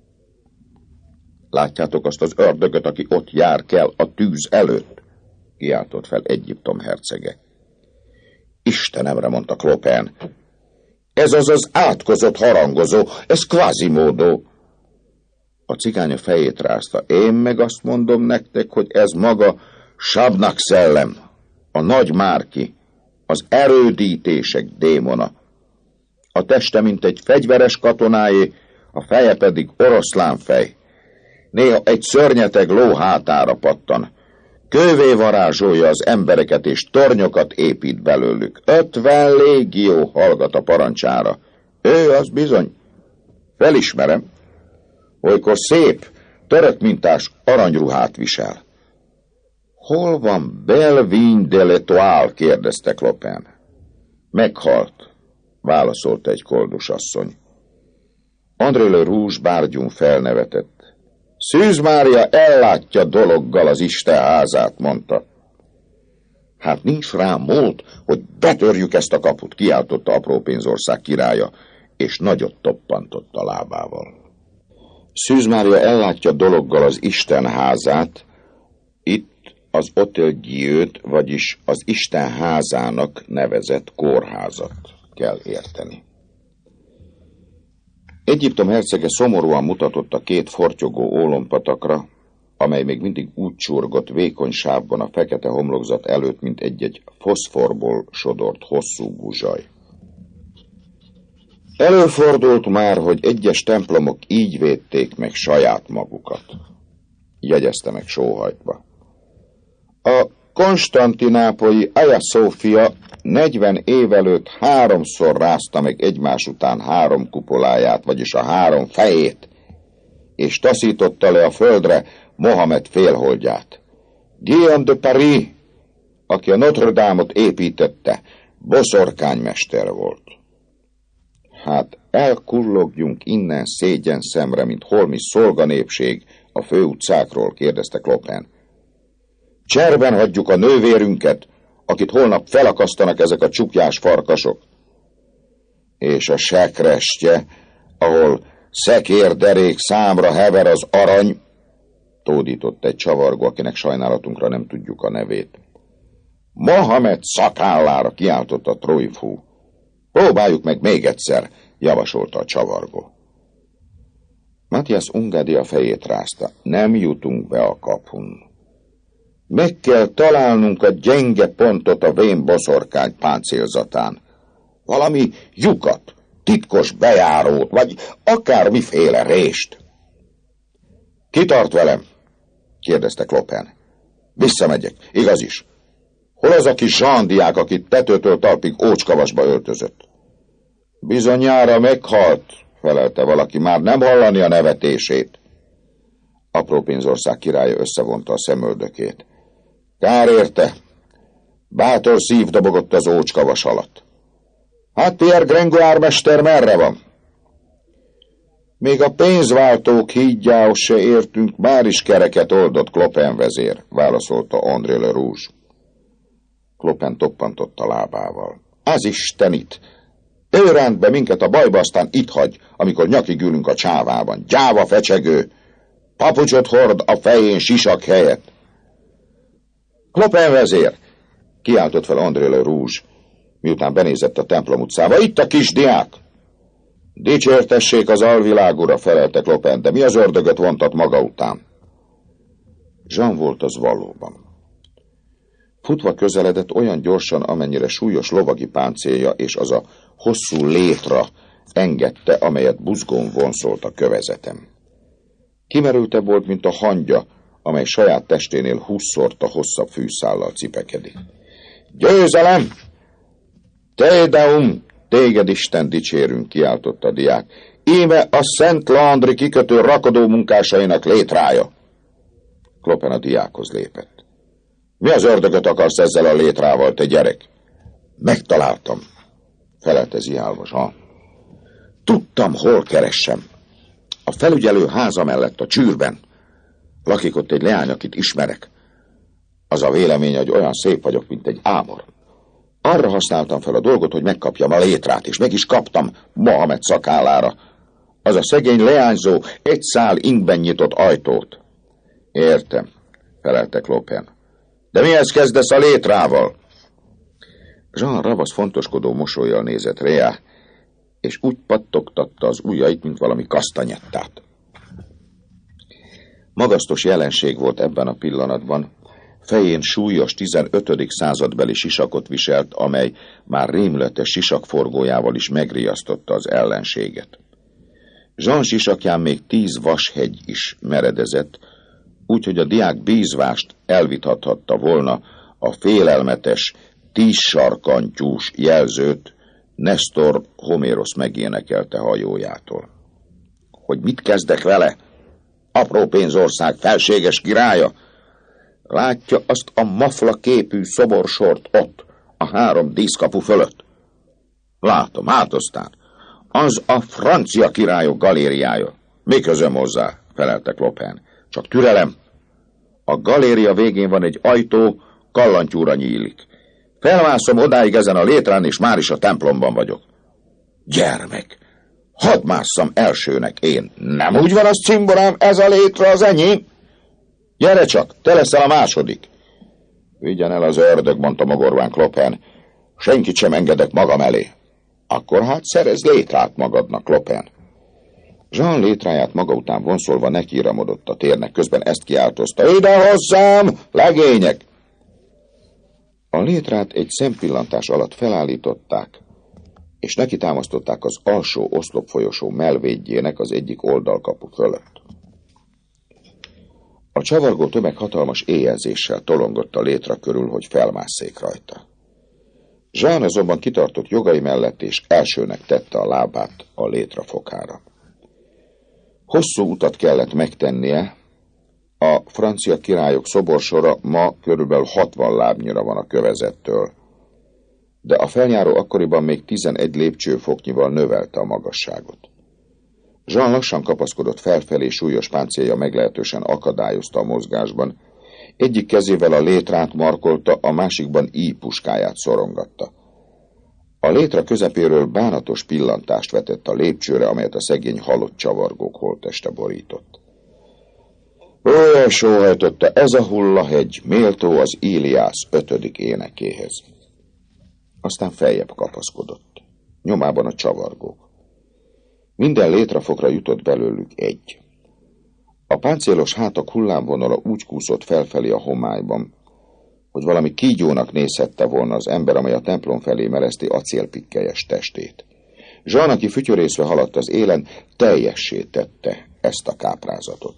Látjátok azt az ördögöt, aki ott jár kell a tűz előtt? Kiáltott fel Egyiptom hercege. Istenemre, mondta Clopin. Ez az átkozott harangozó, ez Quasimodo. A cigány a fejét rázta. Én meg azt mondom nektek, hogy ez maga Sabnak szellem, a nagy márki, az erődítések démona. A teste, mint egy fegyveres katonáé, a feje pedig oroszlánfej. Néha egy szörnyeteg ló hátára pattan. Kővé varázsolja az embereket, és tornyokat épít belőlük. 50 légió hallgat a parancsára. Ő az bizony. Felismerem. Olykor szép, török mintás aranyruhát visel. Hol van Belvigne de l'Étoile? Kérdezte Clopin. Meghalt, válaszolta egy koldus asszony. André Le Rouge bárgyún felnevetett. Szűz Mária ellátja dologgal az Isten házát, mondta. Hát nincs rá mód, hogy betörjük ezt a kaput, kiáltotta Apró Pénzország királya, és nagyot toppantott a lábával. Szűz Mária ellátja dologgal az Isten házát, itt az Hôtel Dieu-t, vagyis az Isten házának nevezett kórházat kell érteni. Egyiptom hercege szomorúan mutatott a két fortyogó ólompatakra, amely még mindig úgy csurgott vékony sávban a fekete homlokzat előtt, mint egy-egy foszforból sodort hosszú guzsaj. Előfordult már, hogy egyes templomok így védték meg saját magukat, jegyezte meg sóhajtva. A konstantinápolyi Hagia Sophia 40 év előtt 3-szor rázta meg egymás után 3 kupoláját, vagyis a 3 fejét, és taszította le a földre Mohamed félholdját. Guillaume de Paris, aki a Notre Dame-ot építette, boszorkánymester volt. Hát elkullogjunk innen szégyen szemre, mint holmi szolganépség a főutcákról, kérdezte Clopin. Cserben hagyjuk a nővérünket, akit holnap felakasztanak ezek a csukjás farkasok. És a sekrestje, ahol szekérderék számra hever az arany, tódított egy csavargó, akinek sajnálatunkra nem tudjuk a nevét. Mohamed szakállára, kiáltott a trójfú. Próbáljuk meg még egyszer, javasolta a csavargó. Matthias Ungadi a fejét rázta. Nem jutunk be a kapun. Meg kell találnunk a gyenge pontot a vén boszorkány páncélzatán. Valami lyukat, titkos bejárót, vagy akármiféle rést. Ki tart velem? Kérdezte Clopin. Visszamegyek, igaz is. Hol az a kis zsandiák, akit tetőtől talpig ócskavasba öltözött? Bizonyára meghalt, felelte valaki, már nem hallani a nevetését. Apró Pénzország királya összevonta a szemöldökét. Kár érte. Bátor szív dobogott az ócskavas alatt. Hát Pierre Gringoire mester merre van? Még a pénzváltók hídjához se értünk, már is kereket oldott Clopin vezér, válaszolta André Le Rouge. Clopin toppantott a lábával. Az Istenit! Ő ránt be minket a bajba, aztán itt hagy, amikor nyakig ülünk a csávában. Gyáva fecsegő! Papucsot hord a fején sisak helyett. Clopin vezér! Kiáltott fel André Le Rouge, miután benézett a templom utcába. Itt a kis diák! Dicsértessék az alvilág ura, felelte Clopin, de mi az ördögöt vontat maga után? Jean volt az valóban. Futva közeledett olyan gyorsan, amennyire súlyos lovagi páncélja és az a hosszú létra engedte, amelyet buzgón vonszolt a kövezetem. Kimerültebb volt, mint a hangya, amely saját testénél 20-szor hosszabb fűszállal cipekedik. Győzelem! Te Deum! Téged Isten dicsérünk, kiáltotta a diák. Íme a Szent Landry kikötő rakodó munkásainak létrája. Clopin a diákhoz lépett. Mi az ördögöt akarsz ezzel a létrával, te gyerek? Megtaláltam, felelte ziálva Jean. Tudtam, hol keressem. A felügyelő háza mellett a csűrben. Lakik ott egy leány, akit ismerek. Az a vélemény, hogy olyan szép vagyok, mint egy ámor. Arra használtam fel a dolgot, hogy megkapjam a létrát, és meg is kaptam Mohamed szakállára. Az a szegény leányzó egy szál inkben nyitott ajtót. Értem, felelte Clopin. De mihez kezdesz a létrával? Jean ravasz fontoskodó mosollyal nézett Réá, és úgy pattogtatta az ujjait, mint valami kasztanyettát. Magasztos jelenség volt ebben a pillanatban. Fején súlyos 15. századbeli sisakot viselt, amely már rémületes sisakforgójával is megriasztotta az ellenséget. Jean sisakján még 10 vashegy is meredezett, úgyhogy a diák bízvást elvitathatta volna a félelmetes, 10 sarkantyús jelzőt Nestor Homérosz megénekelte hajójától. Hogy mit kezdek vele? Apró pénzország felséges királya? Látja azt a mafla képű szoborsort ott, a 3 díszkapu fölött? Látom, hát aztán. Az a francia királyok galériája. Mi közöm hozzá? Felelte Clopin. Csak türelem. A galéria végén van egy ajtó, kallantyúra nyílik. Felmászom odáig ezen a létrán, és már is a templomban vagyok. Gyermek! Hadd másszam elsőnek én. Nem úgy van az, cimborám, ez a létre az enyém? Gyere csak, te leszel a második. Vigyen el az ördög, mondta mogorván Clopin. Senkit sem engedek magam elé. Akkor hát szerez létrát magadnak, Clopin. Jean létráját maga után vonszolva nekiramodott a térnek, közben ezt kiáltozta. Ide hozzám, legények! A létrát egy szempillantás alatt felállították, és neki támasztották az alsó oszlopfolyosó mellvédjének az egyik oldalkapu fölött. A csavargó tömeg hatalmas éjjelzéssel tolongott a létra körül, hogy felmásszék rajta. Jean azonban kitartott jogai mellett, és elsőnek tette a lábát a létra fokára. Hosszú utat kellett megtennie, a francia királyok szoborsora ma körülbelül 60 lábnyira van a kövezettől, de a felnyáró akkoriban még 11 lépcsőfoknyival növelte a magasságot. Jean lassan kapaszkodott felfelé, súlyos páncélja meglehetősen akadályozta a mozgásban. Egyik kezével a létrát markolta, a másikban íjpuskáját szorongatta. A létra közepéről bánatos pillantást vetett a lépcsőre, amelyet a szegény halott csavargók holtteste borított. Olyan sóhajtotta, ez a hullahegy méltó az Iliász 5. énekéhez. Aztán feljebb kapaszkodott. Nyomában a csavargók. Minden létrafokra jutott belőlük egy. A páncélos hátak hullámvonala úgy kúszott felfelé a homályban, hogy valami kígyónak nézhette volna az ember, amely a templom felé mereszti acélpikkelyes testét. Jean, aki fütyörészve haladt az élen, teljessé tette ezt a káprázatot.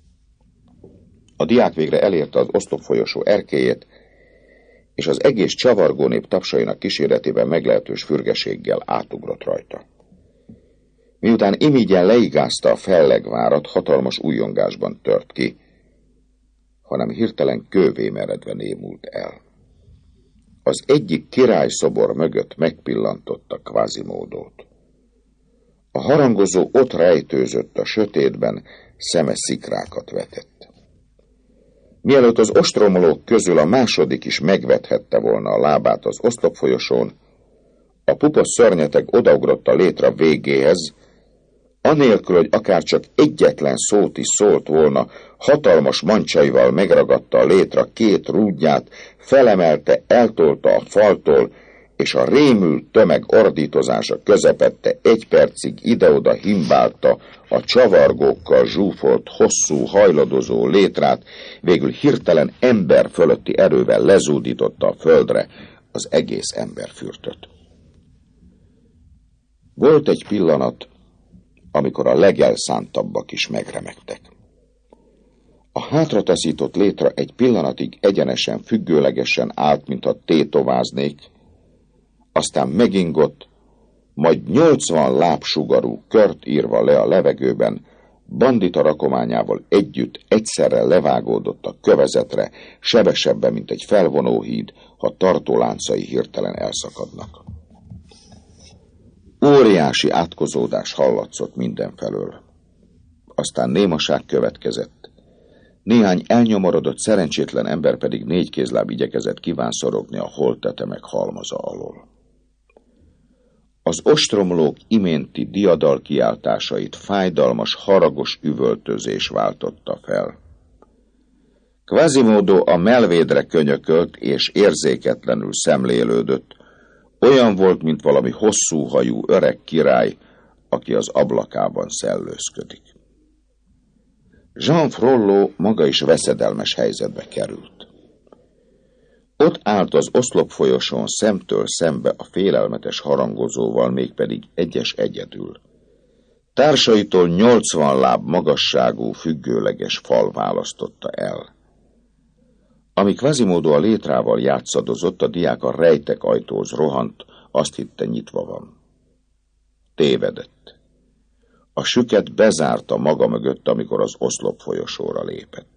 A diák végre elérte az oszlopfolyosó erkélyét, és az egész csavargónép tapsainak kíséretében meglehetős fürgeséggel átugrott rajta. Miután imígyen leigázta a fellegvárat, hatalmas újongásban tört ki, hanem hirtelen kővé meredve némult el. Az egyik királyszobor mögött megpillantotta Quasimodo-t. A harangozó ott rejtőzött a sötétben, szeme szikrákat vetett. Mielőtt az ostromolók közül a második is megvethette volna a lábát az oszlopfolyosón, a pupa szörnyeteg odaugrott a létra végéhez, anélkül, hogy akár csak egyetlen szót is szólt volna, hatalmas mancsaival megragadta a létra 2 rúdját, felemelte, eltolta a faltól, és a rémült tömeg ordítozása közepette 1 percig ide-oda himbálta a csavargókkal zsúfolt, hosszú, hajladozó létrát, végül hirtelen ember fölötti erővel lezúdította a földre az egész emberfürtöt. Volt egy pillanat, amikor a legelszántabbak is megremegtek. A hátrataszított létra egy pillanatig egyenesen, függőlegesen állt, mintha tétováznék, aztán megingott, majd 80 lábsugarú kört írva le a levegőben, bandita rakományával együtt egyszerre levágódott a kövezetre, sebesebben, mint egy felvonóhíd, ha tartóláncai hirtelen elszakadnak. Óriási átkozódás hallatszott mindenfelől. aztán némaság következett. Néhány elnyomorodott, szerencsétlen ember pedig négykézláb igyekezett kívánszorogni a holttetemek halmaza alól. Az ostromlók iménti diadal kiáltásait fájdalmas, haragos üvöltözés váltotta fel. Quasimodo a mellvédre könyökölt és érzéketlenül szemlélődött. Olyan volt, mint valami hosszú hajú öreg király, aki az ablakában szellőzködik. Jean Frollo maga is veszedelmes helyzetbe került. Ott állt az oszlop folyosón szemtől szembe a félelmetes harangozóval, mégpedig egyedül. Társaitól 80 láb magasságú, függőleges fal választotta el. Amíg Quasimodo a létrával játszadozott, a diák a rejtek ajtóhoz rohant, azt hitte, nyitva van. Tévedett. A süket bezárta maga mögött, amikor az oszlop folyosóra lépett.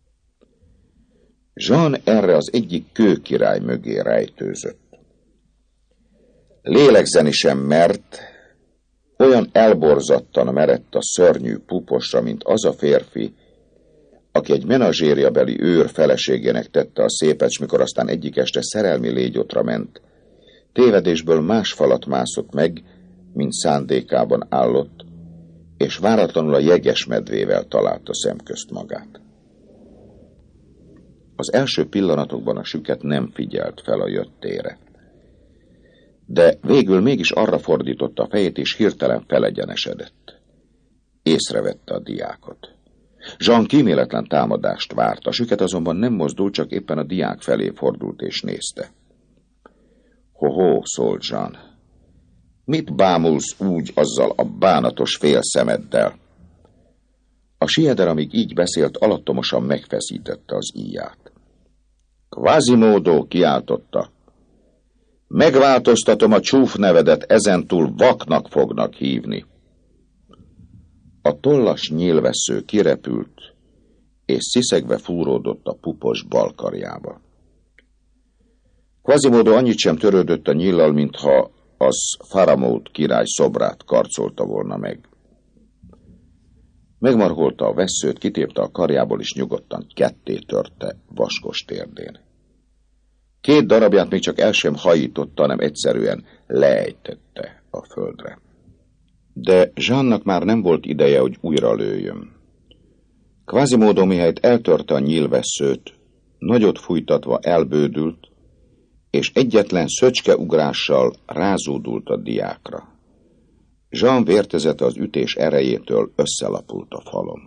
Jean erre az egyik kőkirály mögé rejtőzött. Lélegzeni sem mert, olyan elborzadtan merett a szörnyű puposra, mint az a férfi, aki egy menazsériabeli őr feleségének tette a szépet, s mikor aztán egyik este szerelmi légyotra ment, tévedésből más falat mászott meg, mint szándékában állott, és váratlanul a jeges medvével találta szemközt magát. Az első pillanatokban a süket nem figyelt fel a jöttére. De végül mégis arra fordította a fejét, és hirtelen felegyenesedett. Észrevette a diákot. Jean kíméletlen támadást várt, a süket azonban nem mozdult, csak éppen a diák felé fordult és nézte. Ho-ho, szólt Jean. Mit bámulsz úgy azzal a bánatos félszemeddel? A sieder, amíg így beszélt, alattomosan megfeszítette az íját. Quasimodo, kiáltotta. Megváltoztatom a csúf nevedet, ezentúl vaknak fognak hívni. A tollas nyílvessző kirepült, és sziszegve fúródott a pupos bal karjába. Quasimodo annyit sem törődött a nyíllal, mintha az Faramót király szobrát karcolta volna meg. Megmarholta a vesszőt, kitépte a karjából, és nyugodtan ketté törte vaskos térdén. 2 darabját még csak el sem hajította, hanem egyszerűen leejtette a földre. De Jeannak már nem volt ideje, hogy újra lőjön. Quasimodo mihelyt eltörte a nyílvesszőt, nagyot fújtatva elbődült, és egyetlen szöcskeugrással rázódult a diákra. Jean vértezete az ütés erejétől összelapult a falon.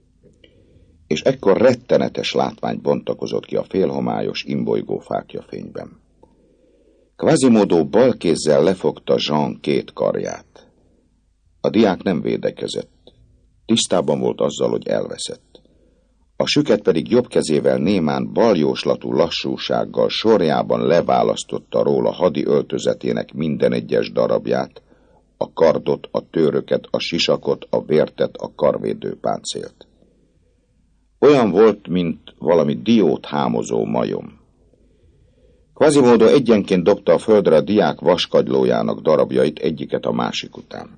És ekkor rettenetes látvány bontakozott ki a félhomályos imbolygó fáklyafényben. Quasimodo bal kézzel lefogta Jean 2 karját. A diák nem védekezett. Tisztában volt azzal, hogy elveszett. A süket pedig jobb kezével némán baljóslatú lassúsággal sorjában leválasztotta róla hadi öltözetének minden egyes darabját, a kardot, a tőröket, a sisakot, a vértet, a karvédő páncélt. Olyan volt, mint valami diót hámozó majom. Quasimodo egyenként dobta a földre a diák vaskagylójának darabjait, egyiket a másik után.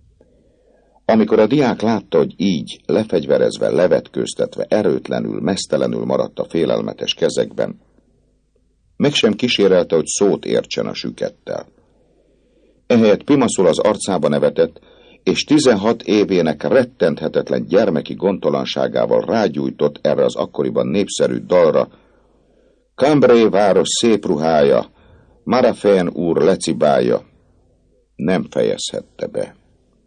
Amikor a diák látta, hogy így, lefegyverezve, levetkőztetve, erőtlenül, meztelenül maradt a félelmetes kezekben, meg sem kísérelte, hogy szót értsen a sükettel. Ehelyett pimaszul az arcába nevetett, és 16 évének rettenthetetlen gyermeki gondtalanságával rágyújtott erre az akkoriban népszerű dalra: Cambrai város szép ruhája, Marafén úr lecibálja. Nem fejezhette be.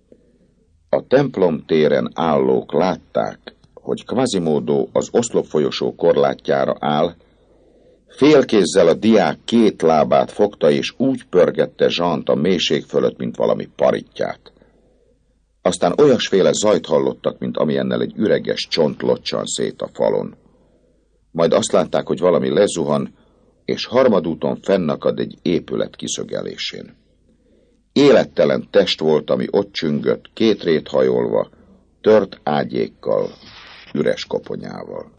A templom téren állók látták, hogy Quasimodo az oszlopfolyosó korlátjára áll, félkézzel a diák 2 lábát fogta, és úgy pörgette Jeant a mélység fölött, mint valami parittyát. Aztán olyasféle zajt hallottak, mint amilyennel egy üreges csont locsan szét a falon. Majd azt látták, hogy valami lezuhan, és harmadúton fennakad egy épület kiszögelésén. Élettelen test volt, ami ott csüngött, 2 rét hajolva, tört ágyékkal, üres koponyával.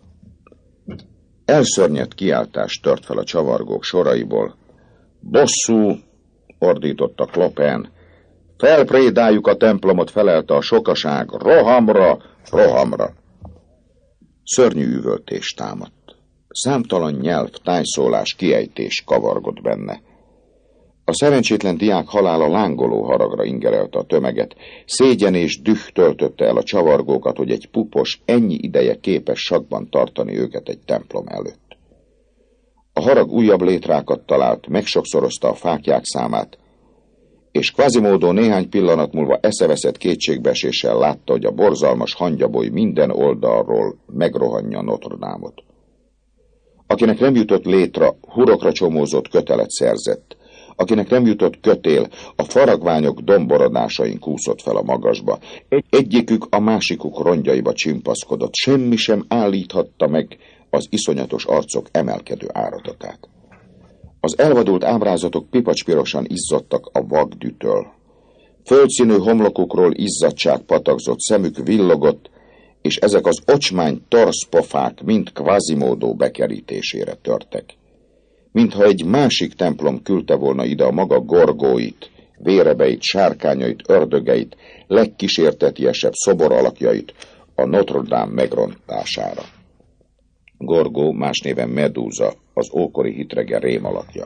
Elszörnyedt kiáltás tört fel a csavargók soraiból. Bosszú, ordította Clopin. Felprédáljuk a templomot, felelte a sokaság. Rohamra, rohamra! Szörnyű üvöltés támadt. Számtalan nyelv, tájszólás, kiejtés kavargott benne. A szerencsétlen diák halála lángoló haragra ingerelte a tömeget. Szégyen és düh töltötte el a csavargókat, hogy egy pupos ennyi ideje képes sakban tartani őket egy templom előtt. A harag újabb létrákat talált, megsokszorozta a fáklyák számát, és Quasimodo néhány pillanat múlva eszeveszett kétségbeeséssel látta, hogy a borzalmas hangyaboly minden oldalról megrohanja Notre Dame-ot. Akinek nem jutott létra, hurokra csomózott kötelet szerzett. Akinek nem jutott kötél, a faragványok domboradásain kúszott fel a magasba. Egyikük a másikuk rongyaiba csimpaszkodott, semmi sem állíthatta meg az iszonyatos arcok emelkedő áradatát. Az elvadult ábrázatok pipacspirosan izzadtak a vagdűtől. Földszínű homlokukról izzadság patakzott, szemük villogott, és ezek az ocsmány torszpofák mind Quasimodo bekerítésére törtek. Mintha egy másik templom küldte volna ide a maga gorgóit, vérebeit, sárkányait, ördögeit, legkísértetiesebb szobor alakjait a Notre Dame megrontására. Gorgó, más néven Medúza, az ókori hitrege rém alakja.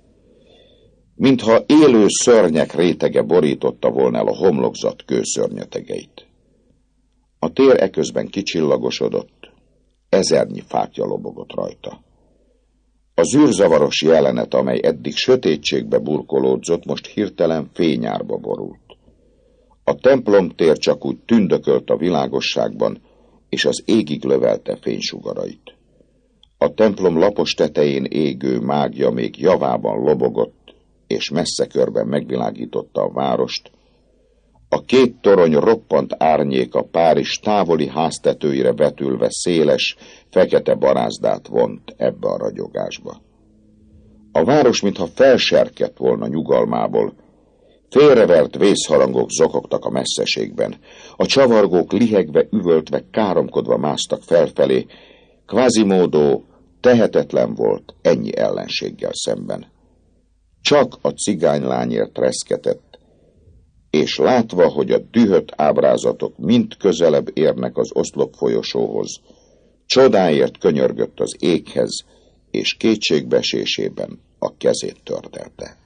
Mintha élő szörnyek rétege borította volna el a homlokzat kőszörnyetegeit. A tér eközben kicsillagosodott, ezernyi fákja lobogott rajta. Az űrzavaros jelenet, amely eddig sötétségbe burkolódzott, most hirtelen fényárba borult. A templomtér csak úgy tündökölt a világosságban, és az égig lövelte fénysugarait. A templom lapos tetején égő mágja még javában lobogott, és messze körben megvilágította a várost. A két torony roppant árnyéka Párizs távoli háztetőire vetülve széles, fekete barázdát vont ebbe a ragyogásba. A város, mintha felserkedt volna nyugalmából, félrevert vészharangok zokogtak a messzeségben. A csavargók lihegve, üvöltve, káromkodva másztak felfelé. Quasimodo tehetetlen volt ennyi ellenséggel szemben. Csak a cigánylányért reszketett, és látva, hogy a dühött ábrázatok mind közelebb érnek az oszlop folyosóhoz, csodáért könyörgött az éghez, és kétségbeesésében a kezét tördelte.